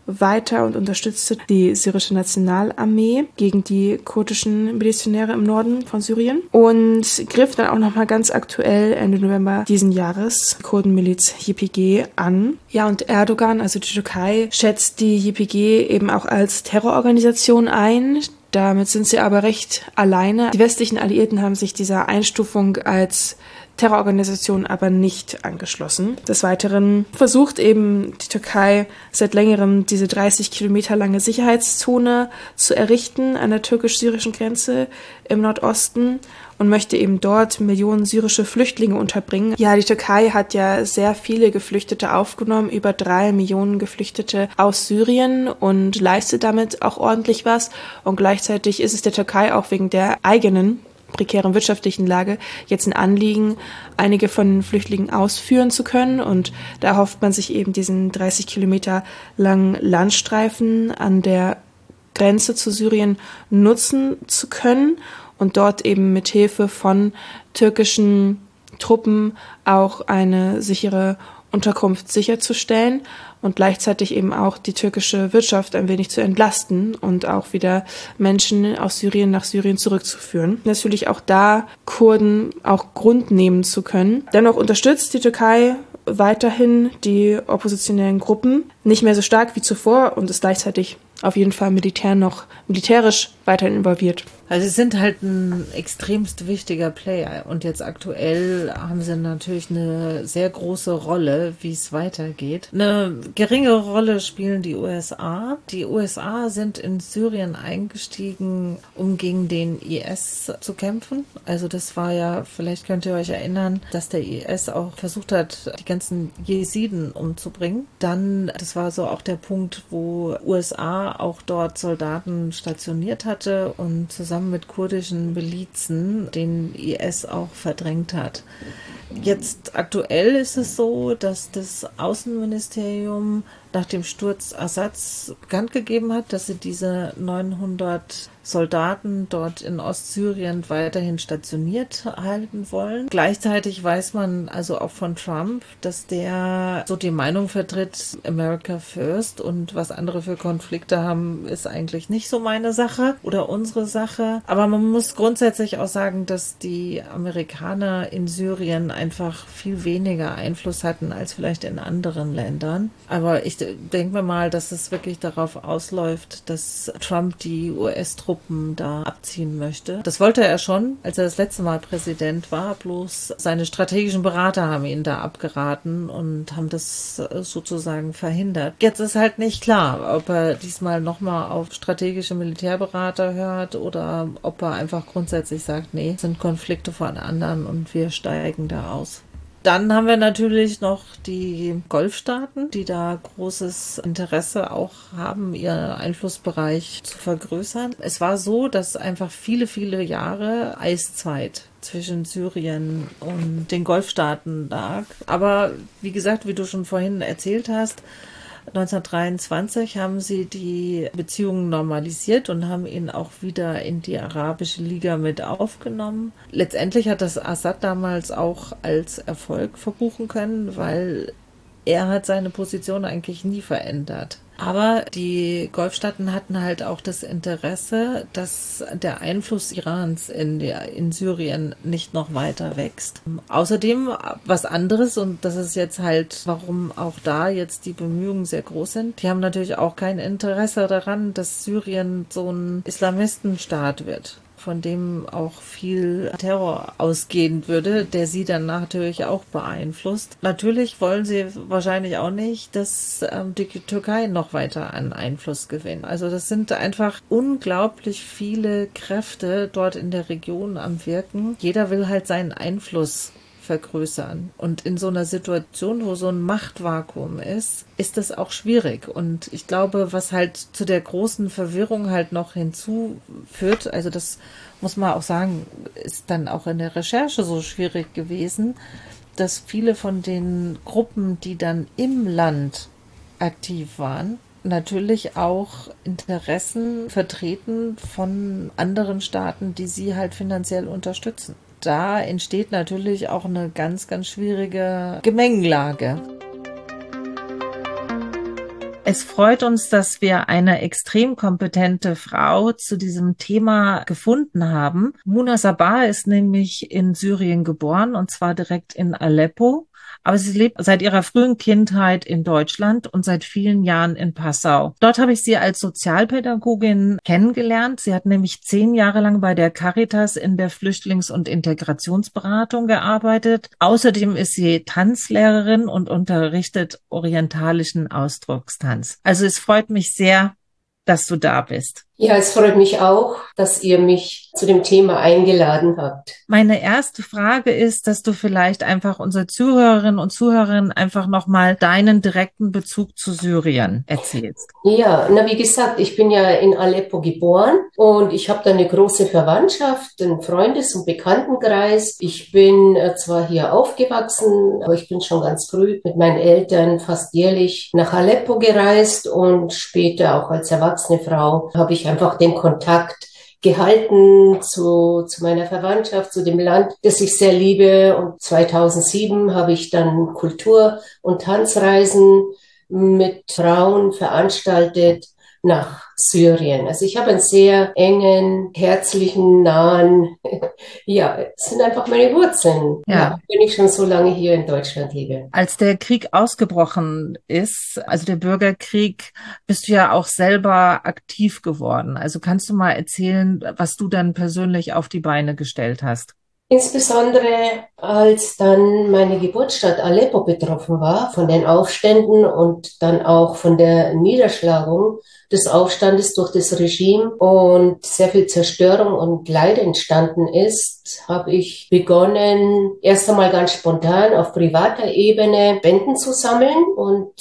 weiter und unterstützte die syrische Nationalarmee gegen die kurdischen Milizionäre im Norden von Syrien und griff dann auch nochmal ganz aktuell Ende November diesen Jahres Kurdenmiliz YPG an. Ja, und Erdogan, also die Türkei, schätzt die YPG eben auch als Terrororganisation ein. Damit sind sie aber recht alleine. Die westlichen Alliierten haben sich dieser Einstufung als Terrororganisation aber nicht angeschlossen. Des Weiteren versucht eben die Türkei seit längerem diese 30 Kilometer lange Sicherheitszone zu errichten an der türkisch-syrischen Grenze im Nordosten und möchte eben dort Millionen syrische Flüchtlinge unterbringen. Ja, die Türkei hat ja sehr viele Geflüchtete aufgenommen, über 3 Millionen Geflüchtete aus Syrien und leistet damit auch ordentlich was. Und gleichzeitig ist es der Türkei auch wegen der eigenen prekären wirtschaftlichen Lage jetzt ein Anliegen, einige von den Flüchtlingen ausführen zu können. Und da hofft man sich eben diesen 30 Kilometer langen Landstreifen an der Grenze zu Syrien nutzen zu können und dort eben mit Hilfe von türkischen Truppen auch eine sichere Unterkunft sicherzustellen und gleichzeitig eben auch die türkische Wirtschaft ein wenig zu entlasten und auch wieder Menschen aus Syrien nach Syrien zurückzuführen. Natürlich auch da Kurden auch Grund nehmen zu können. Dennoch unterstützt die Türkei weiterhin die oppositionellen Gruppen, nicht mehr so stark wie zuvor und ist gleichzeitig auf jeden Fall militärisch weiterhin involviert. Also sie sind halt ein extremst wichtiger Player und jetzt aktuell haben sie natürlich eine sehr große Rolle, wie es weitergeht. Eine geringe Rolle spielen die USA. Die USA sind in Syrien eingestiegen, um gegen den IS zu kämpfen. Also das war ja, vielleicht könnt ihr euch erinnern, dass der IS auch versucht hat, die ganzen Jesiden umzubringen. Dann, das war so auch der Punkt, wo USA auch dort Soldaten stationiert hatte und zusammen mit kurdischen Milizen den IS auch verdrängt hat. Jetzt aktuell ist es so, dass das Außenministerium nach dem Sturz Assads bekannt gegeben hat, dass sie diese 900 Soldaten dort in Ostsyrien weiterhin stationiert halten wollen. Gleichzeitig weiß man also auch von Trump, dass der so die Meinung vertritt, America first, und was andere für Konflikte haben, ist eigentlich nicht so meine Sache oder unsere Sache. Aber man muss grundsätzlich auch sagen, dass die Amerikaner in Syrien einfach viel weniger Einfluss hatten als vielleicht in anderen Ländern. Aber ich denke mir mal, dass es wirklich darauf ausläuft, dass Trump die US-Truppen da abziehen möchte. Das wollte er schon, als er das letzte Mal Präsident war, bloß seine strategischen Berater haben ihn da abgeraten und haben das sozusagen verhindert. Jetzt ist halt nicht klar, ob er diesmal nochmal auf strategische Militärberater hört oder ob er einfach grundsätzlich sagt, nee, es sind Konflikte von anderen und wir steigen da aus. Dann haben wir natürlich noch die Golfstaaten, die da großes Interesse auch haben, ihren Einflussbereich zu vergrößern. Es war so, dass einfach viele, viele Jahre Eiszeit zwischen Syrien und den Golfstaaten lag. Aber wie gesagt, wie du schon vorhin erzählt hast, 1923 haben sie die Beziehungen normalisiert und haben ihn auch wieder in die Arabische Liga mit aufgenommen. Letztendlich hat das Assad damals auch als Erfolg verbuchen können, weil er hat seine Position eigentlich nie verändert. Aber die Golfstaaten hatten halt auch das Interesse, dass der Einfluss Irans in Syrien nicht noch weiter wächst. Außerdem was anderes, und das ist jetzt halt, warum auch da jetzt die Bemühungen sehr groß sind, die haben natürlich auch kein Interesse daran, dass Syrien so ein Islamistenstaat wird, von dem auch viel Terror ausgehen würde, der sie dann natürlich auch beeinflusst. Natürlich wollen sie wahrscheinlich auch nicht, dass die Türkei noch weiter an Einfluss gewinnt. Also das sind einfach unglaublich viele Kräfte dort in der Region am Wirken. Jeder will halt seinen Einfluss vergrößern. Und in so einer Situation, wo so ein Machtvakuum ist, ist das auch schwierig. Und ich glaube, was halt zu der großen Verwirrung halt noch hinzuführt, also das muss man auch sagen, ist dann auch in der Recherche so schwierig gewesen, dass viele von den Gruppen, die dann im Land aktiv waren, natürlich auch Interessen vertreten von anderen Staaten, die sie halt finanziell unterstützen. Da entsteht natürlich auch eine ganz, ganz schwierige Gemengelage. Es freut uns, dass wir eine extrem kompetente Frau zu diesem Thema gefunden haben. Muna Sabbah ist nämlich in Syrien geboren, und zwar direkt in Aleppo. Aber sie lebt seit ihrer frühen Kindheit in Deutschland und seit vielen Jahren in Passau. Dort habe ich sie als Sozialpädagogin kennengelernt. Sie hat nämlich 10 Jahre lang bei der Caritas in der Flüchtlings- und Integrationsberatung gearbeitet. Außerdem ist sie Tanzlehrerin und unterrichtet orientalischen Ausdruckstanz. Also es freut mich sehr, dass du da bist. Ja, es freut mich auch, dass ihr mich zu dem Thema eingeladen habt. Meine erste Frage ist, dass du vielleicht einfach unsere Zuhörerinnen und Zuhörerinnen einfach nochmal deinen direkten Bezug zu Syrien erzählst. Ja, wie gesagt, ich bin ja in Aleppo geboren und ich habe da eine große Verwandtschaft, einen Freundes- und Bekanntenkreis. Ich bin zwar hier aufgewachsen, aber ich bin schon ganz früh mit meinen Eltern fast jährlich nach Aleppo gereist und später auch als erwachsene Frau habe ich einfach den Kontakt gehalten zu meiner Verwandtschaft, zu dem Land, das ich sehr liebe. Und 2007 habe ich dann Kultur- und Tanzreisen mit Frauen veranstaltet nach Syrien. Also ich habe einen sehr engen, herzlichen, nahen, ja, es sind einfach meine Wurzeln. Ja, wenn ich schon so lange hier in Deutschland lebe. Als der Krieg ausgebrochen ist, also der Bürgerkrieg, bist du ja auch selber aktiv geworden. Also kannst du mal erzählen, was du dann persönlich auf die Beine gestellt hast? Insbesondere als dann meine Geburtsstadt Aleppo betroffen war von den Aufständen und dann auch von der Niederschlagung des Aufstandes durch das Regime und sehr viel Zerstörung und Leid entstanden ist, habe ich begonnen, erst einmal ganz spontan auf privater Ebene Spenden zu sammeln. Und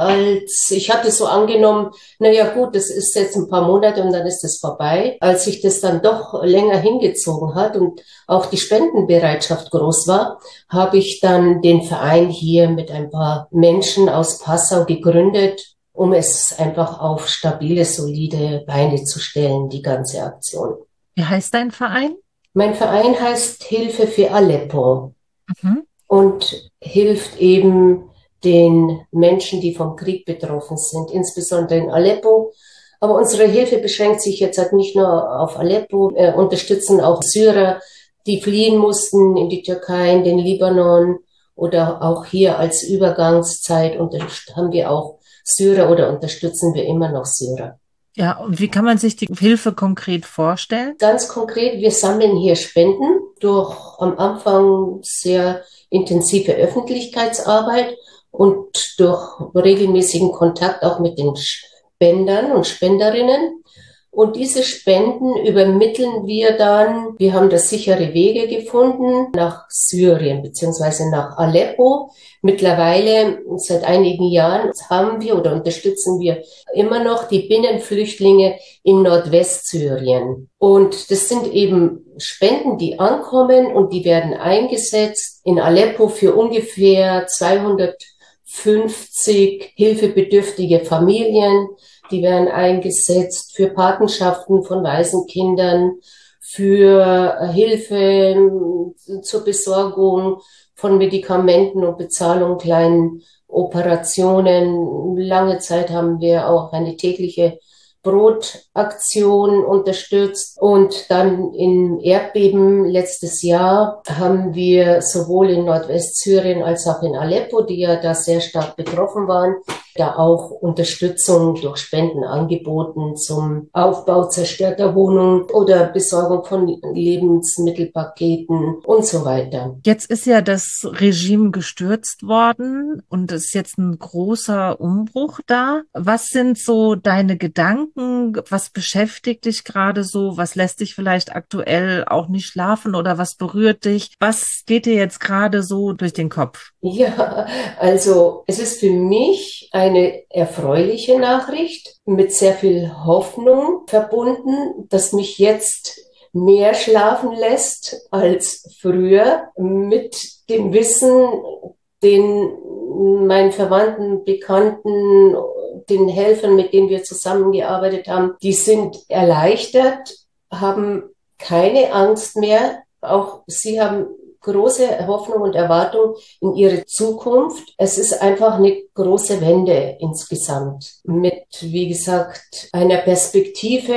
als ich hatte so angenommen, naja gut, das ist jetzt ein paar Monate und dann ist es vorbei. Als sich das dann doch länger hingezogen hat und auch die Spendenbereitschaft groß war, habe ich dann den Verein hier mit ein paar Menschen aus Passau gegründet, um es einfach auf stabile, solide Beine zu stellen, die ganze Aktion. Wie heißt dein Verein? Mein Verein heißt Hilfe für Aleppo Mhm. und hilft eben den Menschen, die vom Krieg betroffen sind, insbesondere in Aleppo. Aber unsere Hilfe beschränkt sich jetzt halt nicht nur auf Aleppo, wir unterstützen auch Syrer, die fliehen mussten in die Türkei, in den Libanon oder auch hier als Übergangszeit haben wir auch Syrer oder unterstützen wir immer noch Syrer. Ja, und wie kann man sich die Hilfe konkret vorstellen? Ganz konkret, wir sammeln hier Spenden durch am Anfang sehr intensive Öffentlichkeitsarbeit und durch regelmäßigen Kontakt auch mit den Spendern und Spenderinnen. Und diese Spenden übermitteln wir dann, wir haben da sichere Wege gefunden, nach Syrien beziehungsweise nach Aleppo. Mittlerweile, seit einigen Jahren, haben wir oder unterstützen wir immer noch die Binnenflüchtlinge in Nordwestsyrien. Und das sind eben Spenden, die ankommen und die werden eingesetzt in Aleppo für ungefähr 250 hilfebedürftige Familien. Die werden eingesetzt für Patenschaften von Waisenkindern, für Hilfe zur Besorgung von Medikamenten und Bezahlung kleinen Operationen. Lange Zeit haben wir auch eine tägliche Brotaktion unterstützt. Und dann im Erdbeben letztes Jahr haben wir sowohl in Nordwestsyrien als auch in Aleppo, die ja da sehr stark betroffen waren, da auch Unterstützung durch Spenden angeboten zum Aufbau zerstörter Wohnungen oder Besorgung von Lebensmittelpaketen und so weiter. Jetzt ist ja das Regime gestürzt worden und es ist jetzt ein großer Umbruch da. Was sind so deine Gedanken? Was beschäftigt dich gerade so? Was lässt dich vielleicht aktuell auch nicht schlafen oder was berührt dich? Was geht dir jetzt gerade so durch den Kopf? Ja, also es ist für mich eine erfreuliche Nachricht mit sehr viel Hoffnung verbunden, dass mich jetzt mehr schlafen lässt als früher mit dem Wissen, den meinen Verwandten, Bekannten, den Helfern, mit denen wir zusammengearbeitet haben, die sind erleichtert, haben keine Angst mehr. Auch sie haben große Hoffnung und Erwartung in ihre Zukunft. Es ist einfach eine große Wende insgesamt mit, wie gesagt, einer Perspektive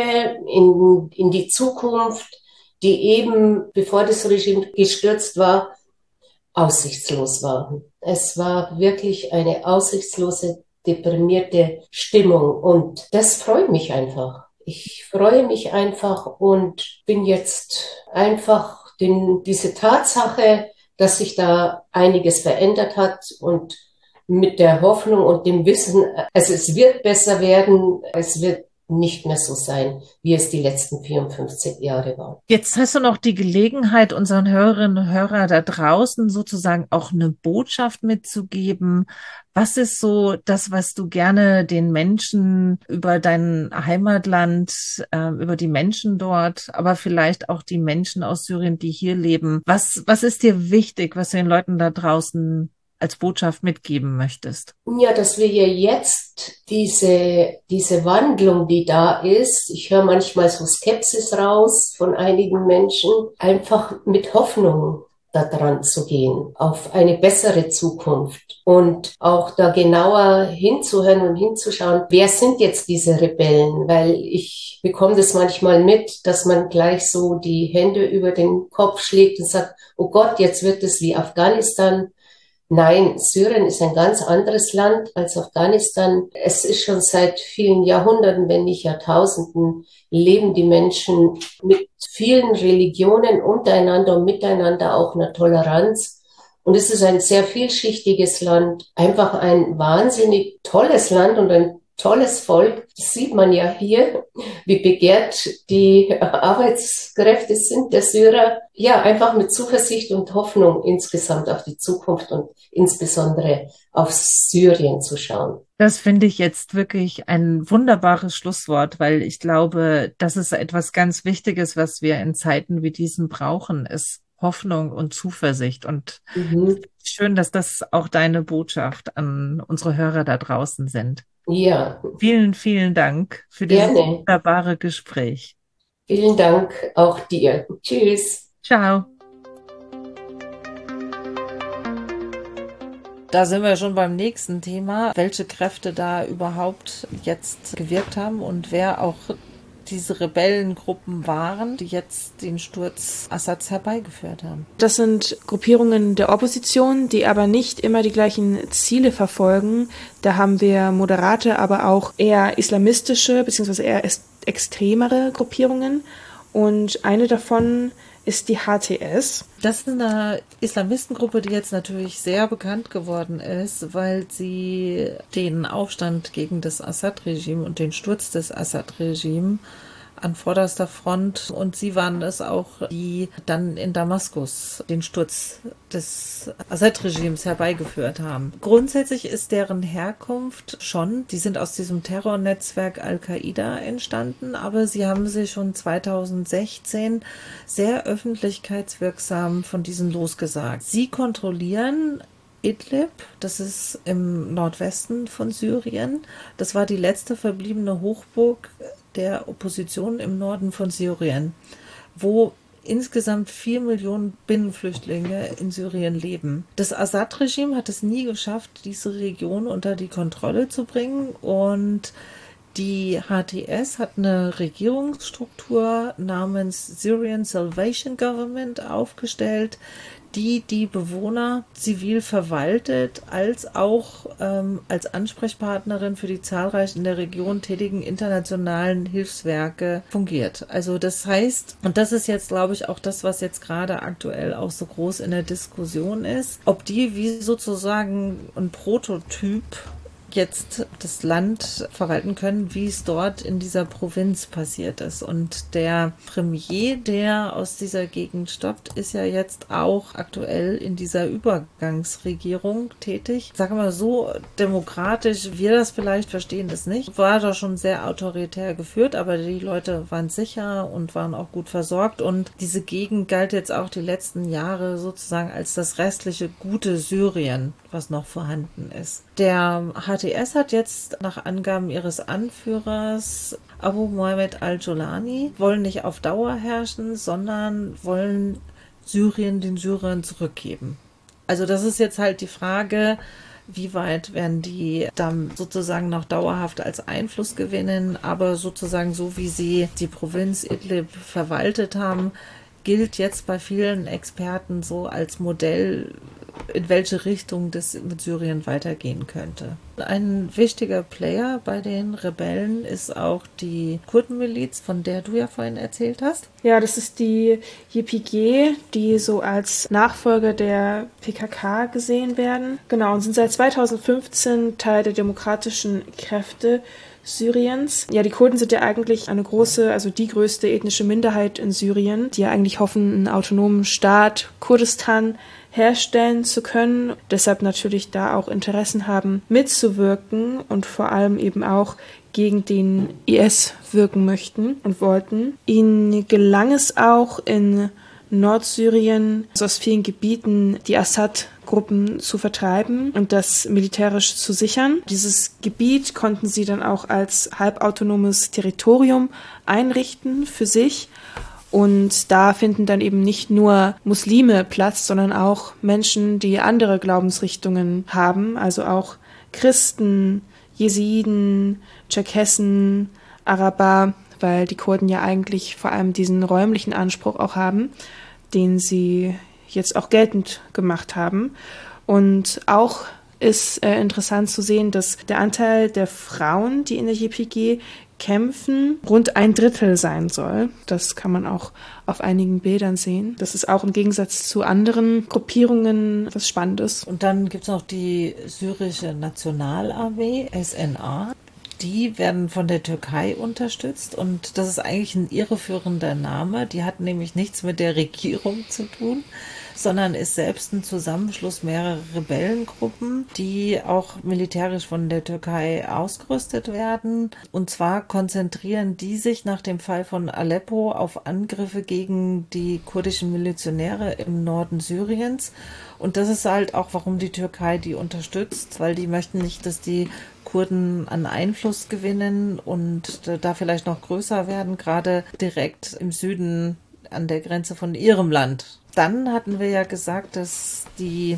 in die Zukunft, die eben, bevor das Regime gestürzt war, aussichtslos war. Es war wirklich eine aussichtslose, deprimierte Stimmung und das freut mich einfach. Ich freue mich einfach und bin jetzt einfach diese Tatsache, dass sich da einiges verändert hat und mit der Hoffnung und dem Wissen, also es wird besser werden, es wird nicht mehr so sein, wie es die letzten 54 Jahre war. Jetzt hast du noch die Gelegenheit, unseren Hörerinnen und Hörern da draußen sozusagen auch eine Botschaft mitzugeben. Was ist so das, was du gerne den Menschen über dein Heimatland, über die Menschen dort, aber vielleicht auch die Menschen aus Syrien, die hier leben? Was ist dir wichtig, was du den Leuten da draußen als Botschaft mitgeben möchtest? Ja, dass wir hier jetzt diese Wandlung, die da ist, ich höre manchmal so Skepsis raus von einigen Menschen, einfach mit Hoffnung da dran zu gehen, auf eine bessere Zukunft und auch da genauer hinzuhören und hinzuschauen, wer sind jetzt diese Rebellen, weil ich bekomme das manchmal mit, dass man gleich so die Hände über den Kopf schlägt und sagt, oh Gott, jetzt wird es wie Afghanistan. Nein, Syrien ist ein ganz anderes Land als Afghanistan. Es ist schon seit vielen Jahrhunderten, wenn nicht Jahrtausenden, leben die Menschen mit vielen Religionen untereinander und miteinander, auch einer Toleranz. Und es ist ein sehr vielschichtiges Land, einfach ein wahnsinnig tolles Land und ein tolles Volk. Das sieht man ja hier, wie begehrt die Arbeitskräfte sind der Syrer. Ja, einfach mit Zuversicht und Hoffnung insgesamt auf die Zukunft und insbesondere auf Syrien zu schauen. Das finde ich jetzt wirklich ein wunderbares Schlusswort, weil ich glaube, das ist etwas ganz Wichtiges, was wir in Zeiten wie diesen brauchen, ist Hoffnung und Zuversicht. Und schön, dass das auch deine Botschaft an unsere Hörer da draußen sind. Ja. Vielen, vielen Dank für dieses Gerne. wunderbare Gespräch. Vielen Dank auch dir. Tschüss. Ciao. Da sind wir schon beim nächsten Thema, welche Kräfte da überhaupt jetzt gewirkt haben und wer auch diese Rebellengruppen waren, die jetzt den Sturz Assads herbeigeführt haben. Das sind Gruppierungen der Opposition, die aber nicht immer die gleichen Ziele verfolgen. Da haben wir moderate, aber auch eher islamistische bzw. eher extremere Gruppierungen. Und eine davon ist die HTS. Das ist eine Islamistengruppe, die jetzt natürlich sehr bekannt geworden ist, weil sie den Aufstand gegen das Assad-Regime und den Sturz des Assad-Regimes an vorderster Front, und sie waren es auch, die dann in Damaskus den Sturz des Assad-Regimes herbeigeführt haben. Grundsätzlich ist deren Herkunft schon, die sind aus diesem Terrornetzwerk Al-Qaida entstanden, aber sie haben sich schon 2016 sehr öffentlichkeitswirksam von diesen losgesagt. Sie kontrollieren Idlib, das ist im Nordwesten von Syrien. Das war die letzte verbliebene Hochburg der Opposition im Norden von Syrien, wo insgesamt 4 Millionen Binnenflüchtlinge in Syrien leben. Das Assad-Regime hat es nie geschafft, diese Region unter die Kontrolle zu bringen, und die HTS hat eine Regierungsstruktur namens Syrian Salvation Government aufgestellt, die Bewohner zivil verwaltet, als auch als Ansprechpartnerin für die zahlreich in der Region tätigen internationalen Hilfswerke fungiert. Also das heißt, und das ist jetzt, glaube ich, auch das, was jetzt gerade aktuell auch so groß in der Diskussion ist, ob die wie sozusagen ein Prototyp jetzt das Land verwalten können, wie es dort in dieser Provinz passiert ist. Und der Premier, der aus dieser Gegend stammt, ist ja jetzt auch aktuell in dieser Übergangsregierung tätig. Sagen wir mal so, demokratisch, wir das vielleicht verstehen das nicht. War da schon sehr autoritär geführt, aber die Leute waren sicher und waren auch gut versorgt. Und diese Gegend galt jetzt auch die letzten Jahre sozusagen als das restliche gute Syrien, was noch vorhanden ist. Der HTS hat jetzt nach Angaben ihres Anführers Abu Mohammed al-Jolani wollen nicht auf Dauer herrschen, sondern wollen Syrien den Syrern zurückgeben. Also das ist jetzt halt die Frage, wie weit werden die dann sozusagen noch dauerhaft als Einfluss gewinnen, aber sozusagen so wie sie die Provinz Idlib verwaltet haben, gilt jetzt bei vielen Experten so als Modell, in welche Richtung das mit Syrien weitergehen könnte. Ein wichtiger Player bei den Rebellen ist auch die Kurdenmiliz, von der du ja vorhin erzählt hast. Ja, das ist die YPG, die so als Nachfolger der PKK gesehen werden. Genau, und sind seit 2015 Teil der demokratischen Kräfte Syriens. Ja, die Kurden sind ja eigentlich eine große, also die größte ethnische Minderheit in Syrien, die ja eigentlich hoffen, einen autonomen Staat Kurdistan herstellen zu können. Deshalb natürlich da auch Interessen haben, mitzuwirken und vor allem eben auch gegen den IS wirken möchten und wollten. Ihnen gelang es auch in Nordsyrien, also aus vielen Gebieten, die Assad-Gruppen zu vertreiben und das militärisch zu sichern. Dieses Gebiet konnten sie dann auch als halbautonomes Territorium einrichten für sich. Und da finden dann eben nicht nur Muslime Platz, sondern auch Menschen, die andere Glaubensrichtungen haben, also auch Christen, Jesiden, Tscherkessen, Araber, weil die Kurden ja eigentlich vor allem diesen räumlichen Anspruch auch haben, den sie jetzt auch geltend gemacht haben. Und auch ist interessant zu sehen, dass der Anteil der Frauen, die in der YPG kämpfen, rund 1/3 sein soll. Das kann man auch auf einigen Bildern sehen. Das ist auch im Gegensatz zu anderen Gruppierungen was Spannendes. Und dann gibt es noch die syrische Nationalarmee, SNA. Die werden von der Türkei unterstützt und das ist eigentlich ein irreführender Name. Die hat nämlich nichts mit der Regierung zu tun, sondern ist selbst ein Zusammenschluss mehrerer Rebellengruppen, die auch militärisch von der Türkei ausgerüstet werden. Und zwar konzentrieren die sich nach dem Fall von Aleppo auf Angriffe gegen die kurdischen Milizionäre im Norden Syriens. Und das ist halt auch, warum die Türkei die unterstützt, weil die möchten nicht, dass die Kurden an Einfluss gewinnen und da vielleicht noch größer werden, gerade direkt im Süden an der Grenze von ihrem Land. Dann hatten wir ja gesagt, dass die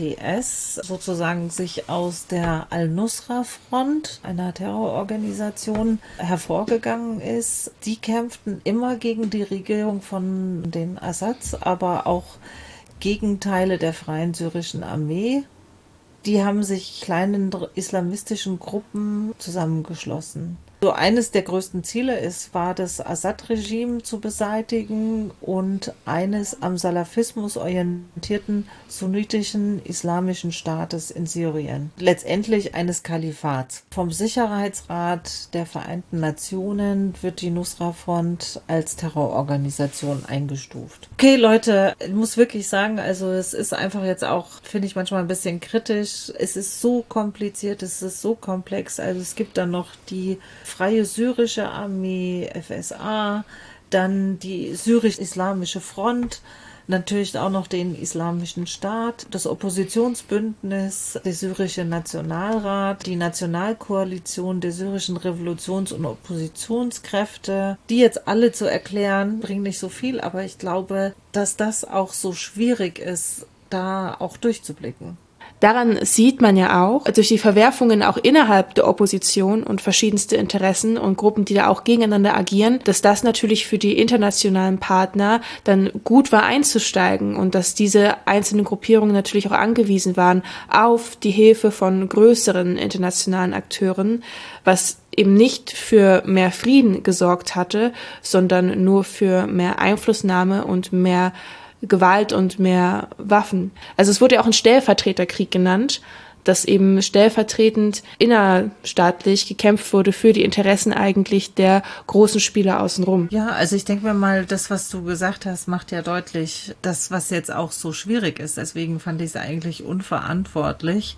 HTS sozusagen sich aus der Al-Nusra-Front, einer Terrororganisation, hervorgegangen ist. Die kämpften immer gegen die Regierung von den Assads, aber auch gegen Teile der Freien Syrischen Armee. Die haben sich kleinen islamistischen Gruppen zusammengeschlossen. So eines der größten Ziele war das Assad-Regime zu beseitigen und eines am Salafismus orientierten sunnitischen islamischen Staates in Syrien. Letztendlich eines Kalifats. Vom Sicherheitsrat der Vereinten Nationen wird die Nusra-Front als Terrororganisation eingestuft. Okay, Leute, ich muss wirklich sagen, also es ist einfach jetzt auch, finde ich manchmal ein bisschen kritisch. Es ist so kompliziert, es ist so komplex. Also es gibt dann noch die Freie Syrische Armee, FSA, dann die Syrisch-Islamische Front, natürlich auch noch den Islamischen Staat, das Oppositionsbündnis, der Syrische Nationalrat, die Nationalkoalition der syrischen Revolutions- und Oppositionskräfte. Die jetzt alle zu erklären, bringt nicht so viel, aber ich glaube, dass das auch so schwierig ist, da auch durchzublicken. Daran sieht man ja auch, durch die Verwerfungen auch innerhalb der Opposition und verschiedenste Interessen und Gruppen, die da auch gegeneinander agieren, dass das natürlich für die internationalen Partner dann gut war einzusteigen und dass diese einzelnen Gruppierungen natürlich auch angewiesen waren auf die Hilfe von größeren internationalen Akteuren, was eben nicht für mehr Frieden gesorgt hatte, sondern nur für mehr Einflussnahme und mehr Gewalt und mehr Waffen. Also es wurde ja auch ein Stellvertreterkrieg genannt, dass eben stellvertretend innerstaatlich gekämpft wurde für die Interessen eigentlich der großen Spieler außenrum. Ja, also ich denke mir mal, das, was du gesagt hast, macht ja deutlich, das, was jetzt auch so schwierig ist. Deswegen fand ich es eigentlich unverantwortlich,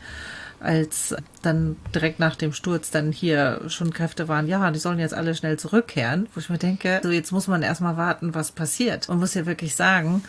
als dann direkt nach dem Sturz dann hier schon Kräfte waren, ja, die sollen jetzt alle schnell zurückkehren, wo ich mir denke, so jetzt muss man erstmal warten, was passiert. Man muss ja wirklich sagen,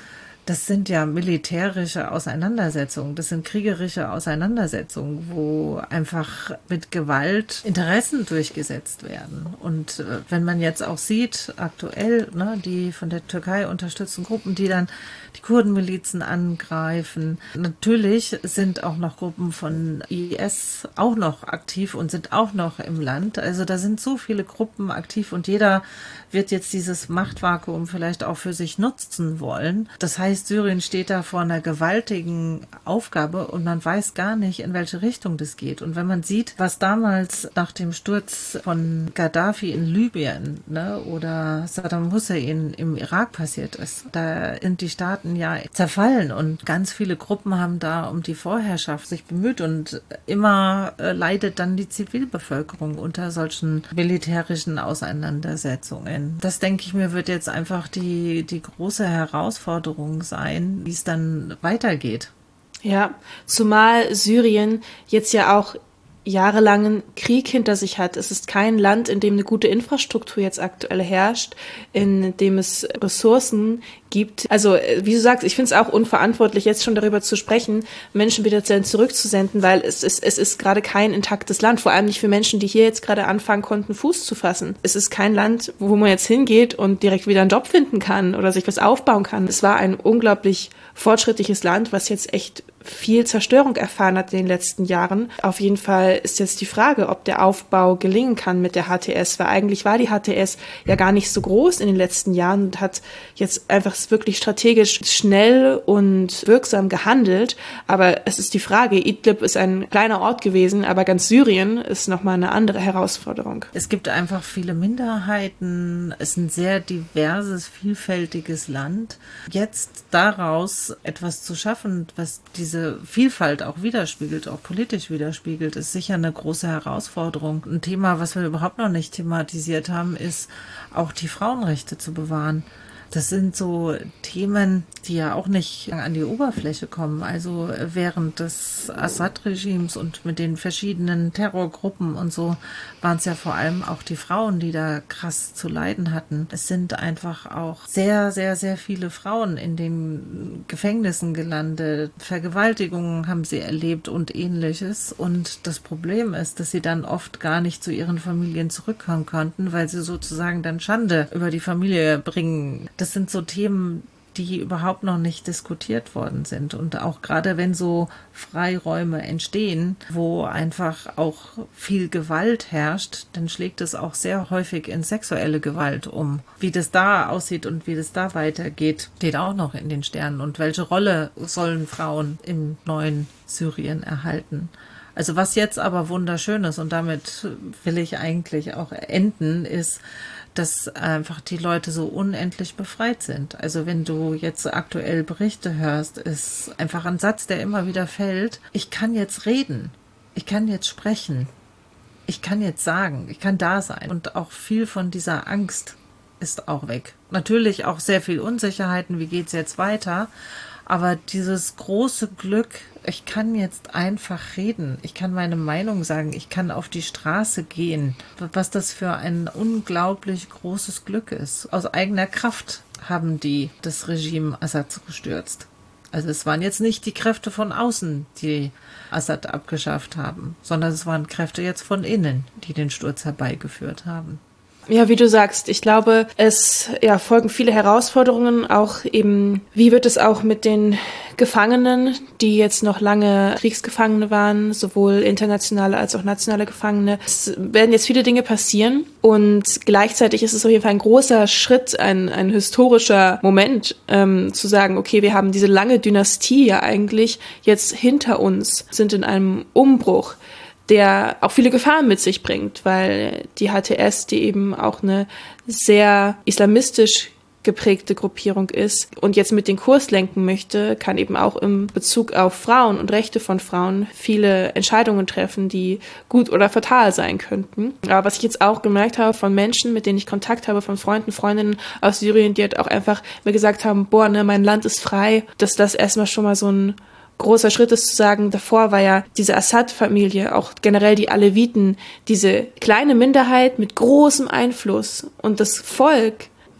Das sind ja militärische Auseinandersetzungen, das sind kriegerische Auseinandersetzungen, wo einfach mit Gewalt Interessen durchgesetzt werden. Und wenn man jetzt auch sieht, aktuell, ne, die von der Türkei unterstützten Gruppen, die dann die Kurdenmilizen angreifen. Natürlich sind auch noch Gruppen von IS auch noch aktiv und sind auch noch im Land. Also da sind so viele Gruppen aktiv und jeder wird jetzt dieses Machtvakuum vielleicht auch für sich nutzen wollen. Das heißt, Syrien steht da vor einer gewaltigen Aufgabe und man weiß gar nicht, in welche Richtung das geht. Und wenn man sieht, was damals nach dem Sturz von Gaddafi in Libyen, ne, oder Saddam Hussein im Irak passiert ist, da sind die Staaten ja zerfallen und ganz viele Gruppen haben da um die Vorherrschaft sich bemüht und immer leidet dann die Zivilbevölkerung unter solchen militärischen Auseinandersetzungen. Das, denke ich mir, wird jetzt einfach die große Herausforderung sein, wie es dann weitergeht. Ja, zumal Syrien jetzt ja auch jahrelangen Krieg hinter sich hat. Es ist kein Land, in dem eine gute Infrastruktur jetzt aktuell herrscht, in dem es Ressourcen gibt. Also, wie du sagst, ich finde es auch unverantwortlich, jetzt schon darüber zu sprechen, Menschen wieder zurückzusenden, weil es ist gerade kein intaktes Land, vor allem nicht für Menschen, die hier jetzt gerade anfangen konnten, Fuß zu fassen. Es ist kein Land, wo man jetzt hingeht und direkt wieder einen Job finden kann oder sich was aufbauen kann. Es war ein unglaublich fortschrittliches Land, was jetzt echt viel Zerstörung erfahren hat in den letzten Jahren. Auf jeden Fall ist jetzt die Frage, ob der Aufbau gelingen kann mit der HTS, weil eigentlich war die HTS ja gar nicht so groß in den letzten Jahren und hat jetzt einfach wirklich strategisch schnell und wirksam gehandelt. Aber es ist die Frage, Idlib ist ein kleiner Ort gewesen, aber ganz Syrien ist nochmal eine andere Herausforderung. Es gibt einfach viele Minderheiten. Es ist ein sehr diverses, vielfältiges Land. Jetzt daraus etwas zu schaffen, was diese Vielfalt auch widerspiegelt, auch politisch widerspiegelt, ist sicher eine große Herausforderung. Ein Thema, was wir überhaupt noch nicht thematisiert haben, ist auch die Frauenrechte zu bewahren. Das sind so Themen, die ja auch nicht an die Oberfläche kommen. Also während des Assad-Regimes und mit den verschiedenen Terrorgruppen und so waren es ja vor allem auch die Frauen, die da krass zu leiden hatten. Es sind einfach auch sehr, sehr, sehr viele Frauen in den Gefängnissen gelandet. Vergewaltigungen haben sie erlebt und Ähnliches. Und das Problem ist, dass sie dann oft gar nicht zu ihren Familien zurückkommen konnten, weil sie sozusagen dann Schande über die Familie bringen. Das sind so Themen, die überhaupt noch nicht diskutiert worden sind. Und auch gerade wenn so Freiräume entstehen, wo einfach auch viel Gewalt herrscht, dann schlägt es auch sehr häufig in sexuelle Gewalt um. Wie das da aussieht und wie das da weitergeht, steht auch noch in den Sternen. Und welche Rolle sollen Frauen im neuen Syrien erhalten? Also was jetzt aber wunderschön ist, und damit will ich eigentlich auch enden, ist, dass einfach die Leute so unendlich befreit sind. Also wenn du jetzt aktuell Berichte hörst, ist einfach ein Satz, der immer wieder fällt: Ich kann jetzt reden, ich kann jetzt sprechen, ich kann jetzt sagen, ich kann da sein. Und auch viel von dieser Angst ist auch weg. Natürlich auch sehr viel Unsicherheiten, wie geht's jetzt weiter? Aber dieses große Glück, ich kann jetzt einfach reden, ich kann meine Meinung sagen, ich kann auf die Straße gehen, was das für ein unglaublich großes Glück ist. Aus eigener Kraft haben die das Regime Assad gestürzt. Also es waren jetzt nicht die Kräfte von außen, die Assad abgeschafft haben, sondern es waren Kräfte jetzt von innen, die den Sturz herbeigeführt haben. Ja, wie du sagst, ich glaube, es folgen viele Herausforderungen, auch eben, wie wird es auch mit den Gefangenen, die jetzt noch lange Kriegsgefangene waren, sowohl internationale als auch nationale Gefangene. Es werden jetzt viele Dinge passieren und gleichzeitig ist es auf jeden Fall ein großer Schritt, ein historischer Moment, zu sagen, okay, wir haben diese lange Dynastie ja eigentlich jetzt hinter uns, sind in einem Umbruch, der auch viele Gefahren mit sich bringt, weil die HTS, die eben auch eine sehr islamistisch geprägte Gruppierung ist und jetzt mit den Kurs lenken möchte, kann eben auch im Bezug auf Frauen und Rechte von Frauen viele Entscheidungen treffen, die gut oder fatal sein könnten. Aber was ich jetzt auch gemerkt habe von Menschen, mit denen ich Kontakt habe, von Freunden, Freundinnen aus Syrien, die halt auch einfach mir gesagt haben, boah, ne, mein Land ist frei, dass das erstmal schon mal so ein großer Schritt ist zu sagen, davor war ja diese Assad-Familie, auch generell die Aleviten, diese kleine Minderheit mit großem Einfluss und das Volk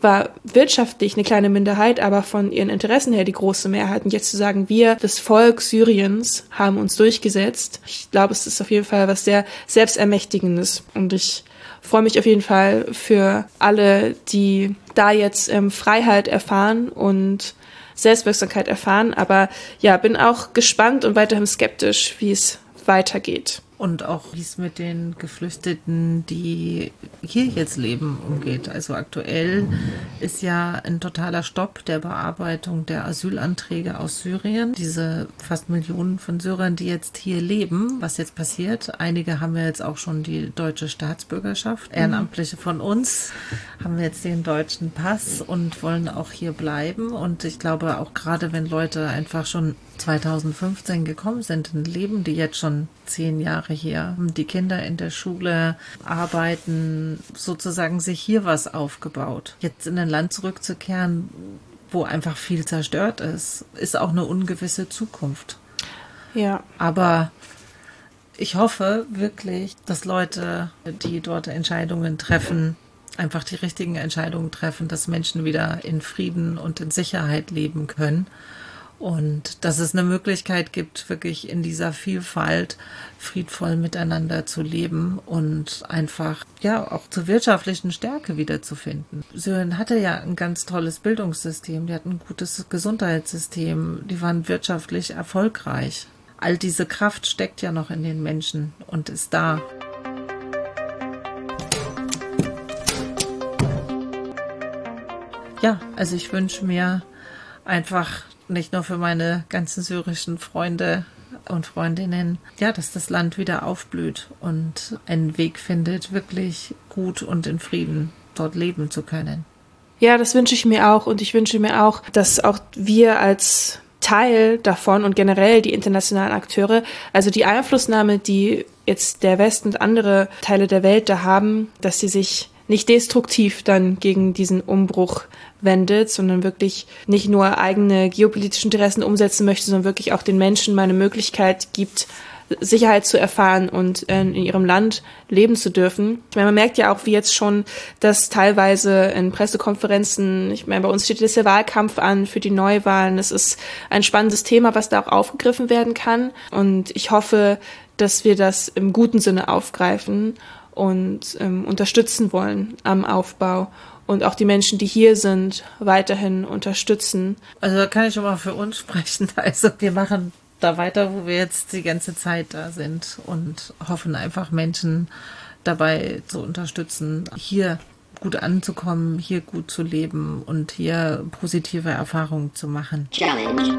war wirtschaftlich eine kleine Minderheit, aber von ihren Interessen her die große Mehrheit. Und jetzt zu sagen, wir, das Volk Syriens, haben uns durchgesetzt. Ich glaube, es ist auf jeden Fall was sehr Selbstermächtigendes. Und ich freue mich auf jeden Fall für alle, die da jetzt Freiheit erfahren und Selbstwirksamkeit erfahren. Aber ja, bin auch gespannt und weiterhin skeptisch, wie es weitergeht. Und auch, wie es mit den Geflüchteten, die hier jetzt leben, umgeht. Also aktuell ist ja ein totaler Stopp der Bearbeitung der Asylanträge aus Syrien. Diese fast Millionen von Syrern, die jetzt hier leben, was jetzt passiert. Einige haben ja jetzt auch schon die deutsche Staatsbürgerschaft. Ehrenamtliche von uns haben jetzt den deutschen Pass und wollen auch hier bleiben. Und ich glaube auch gerade, wenn Leute einfach schon 2015 gekommen sind, dann leben die jetzt schon 10 Jahre hier. Die Kinder in der Schule arbeiten, sozusagen sich hier was aufgebaut. Jetzt in ein Land zurückzukehren, wo einfach viel zerstört ist, ist auch eine ungewisse Zukunft. Ja. Aber ich hoffe wirklich, dass Leute, die dort Entscheidungen treffen, einfach die richtigen Entscheidungen treffen, dass Menschen wieder in Frieden und in Sicherheit leben können. Und dass es eine Möglichkeit gibt, wirklich in dieser Vielfalt friedvoll miteinander zu leben und einfach, ja, auch zur wirtschaftlichen Stärke wiederzufinden. Syrien hatte ja ein ganz tolles Bildungssystem, die hatten ein gutes Gesundheitssystem, die waren wirtschaftlich erfolgreich. All diese Kraft steckt ja noch in den Menschen und ist da. Ja, also ich wünsche mir einfach nicht nur für meine ganzen syrischen Freunde und Freundinnen, ja, dass das Land wieder aufblüht und einen Weg findet, wirklich gut und in Frieden dort leben zu können. Ja, das wünsche ich mir auch. Und ich wünsche mir auch, dass auch wir als Teil davon und generell die internationalen Akteure, also die Einflussnahme, die jetzt der Westen und andere Teile der Welt da haben, dass sie sich nicht destruktiv dann gegen diesen Umbruch wendet, sondern wirklich nicht nur eigene geopolitische Interessen umsetzen möchte, sondern wirklich auch den Menschen mal eine Möglichkeit gibt, Sicherheit zu erfahren und in ihrem Land leben zu dürfen. Ich meine, man merkt ja auch, wie jetzt schon, dass teilweise in Pressekonferenzen, ich meine, bei uns steht jetzt der Wahlkampf an für die Neuwahlen. Es ist ein spannendes Thema, was da auch aufgegriffen werden kann. Und ich hoffe, dass wir das im guten Sinne aufgreifen und unterstützen wollen am Aufbau und auch die Menschen, die hier sind, weiterhin unterstützen. Also da kann ich schon mal für uns sprechen. Also wir machen da weiter, wo wir jetzt die ganze Zeit da sind und hoffen einfach Menschen dabei zu unterstützen, hier gut anzukommen, hier gut zu leben und hier positive Erfahrungen zu machen. Challenge.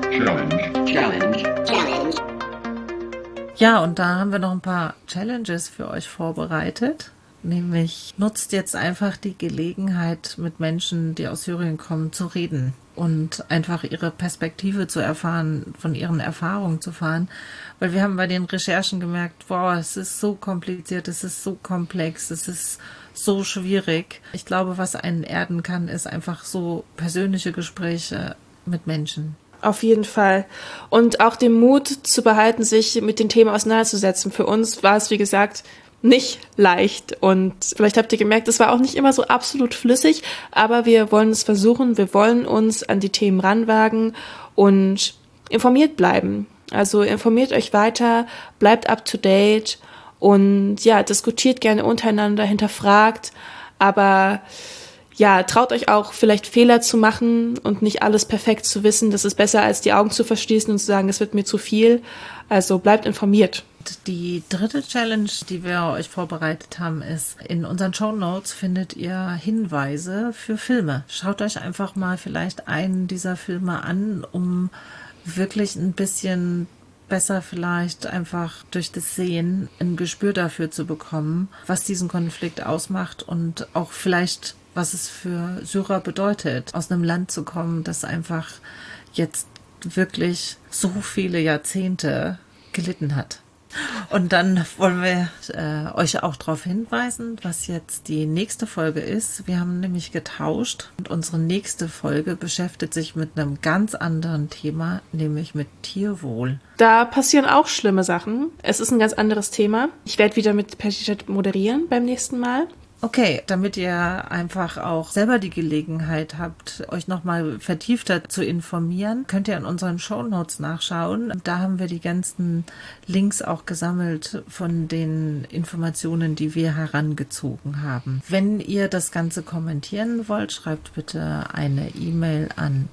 Ja, und da haben wir noch ein paar Challenges für euch vorbereitet. Nämlich nutzt jetzt einfach die Gelegenheit, mit Menschen, die aus Syrien kommen, zu reden und einfach ihre Perspektive zu erfahren, von ihren Erfahrungen zu erfahren. Weil wir haben bei den Recherchen gemerkt, wow, es ist so kompliziert, es ist so komplex, es ist so schwierig. Ich glaube, was einen erden kann, ist einfach so persönliche Gespräche mit Menschen. Auf jeden Fall. Und auch den Mut zu behalten, sich mit den Themen auseinanderzusetzen. Für uns war es, wie gesagt, nicht leicht. Und vielleicht habt ihr gemerkt, es war auch nicht immer so absolut flüssig, aber wir wollen es versuchen. Wir wollen uns an die Themen ranwagen und informiert bleiben. Also informiert euch weiter, bleibt up to date und ja, diskutiert gerne untereinander, hinterfragt, aber ja, traut euch auch vielleicht Fehler zu machen und nicht alles perfekt zu wissen. Das ist besser, als die Augen zu verschließen und zu sagen, es wird mir zu viel. Also bleibt informiert. Die dritte Challenge, die wir euch vorbereitet haben, ist, in unseren Shownotes findet ihr Hinweise für Filme. Schaut euch einfach mal vielleicht einen dieser Filme an, um wirklich ein bisschen besser vielleicht einfach durch das Sehen ein Gespür dafür zu bekommen, was diesen Konflikt ausmacht und auch vielleicht was es für Syrer bedeutet, aus einem Land zu kommen, das einfach jetzt wirklich so viele Jahrzehnte gelitten hat. Und dann wollen wir euch auch darauf hinweisen, was jetzt die nächste Folge ist. Wir haben nämlich getauscht und unsere nächste Folge beschäftigt sich mit einem ganz anderen Thema, nämlich mit Tierwohl. Da passieren auch schlimme Sachen. Es ist ein ganz anderes Thema. Ich werde wieder mit Pesticide moderieren beim nächsten Mal. Okay, damit ihr einfach auch selber die Gelegenheit habt, euch nochmal vertiefter zu informieren, könnt ihr in unseren Shownotes nachschauen. Da haben wir die ganzen Links auch gesammelt von den Informationen, die wir herangezogen haben. Wenn ihr das Ganze kommentieren wollt, schreibt bitte eine E-Mail an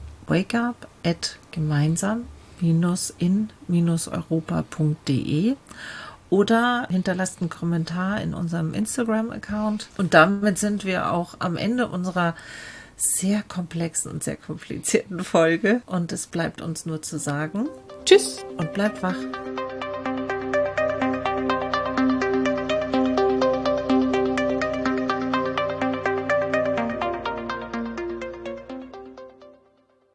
wakeup@gemeinsam-in-europa.de oder hinterlasst einen Kommentar in unserem Instagram-Account. Und damit sind wir auch am Ende unserer sehr komplexen und sehr komplizierten Folge. Und es bleibt uns nur zu sagen: Tschüss und bleibt wach.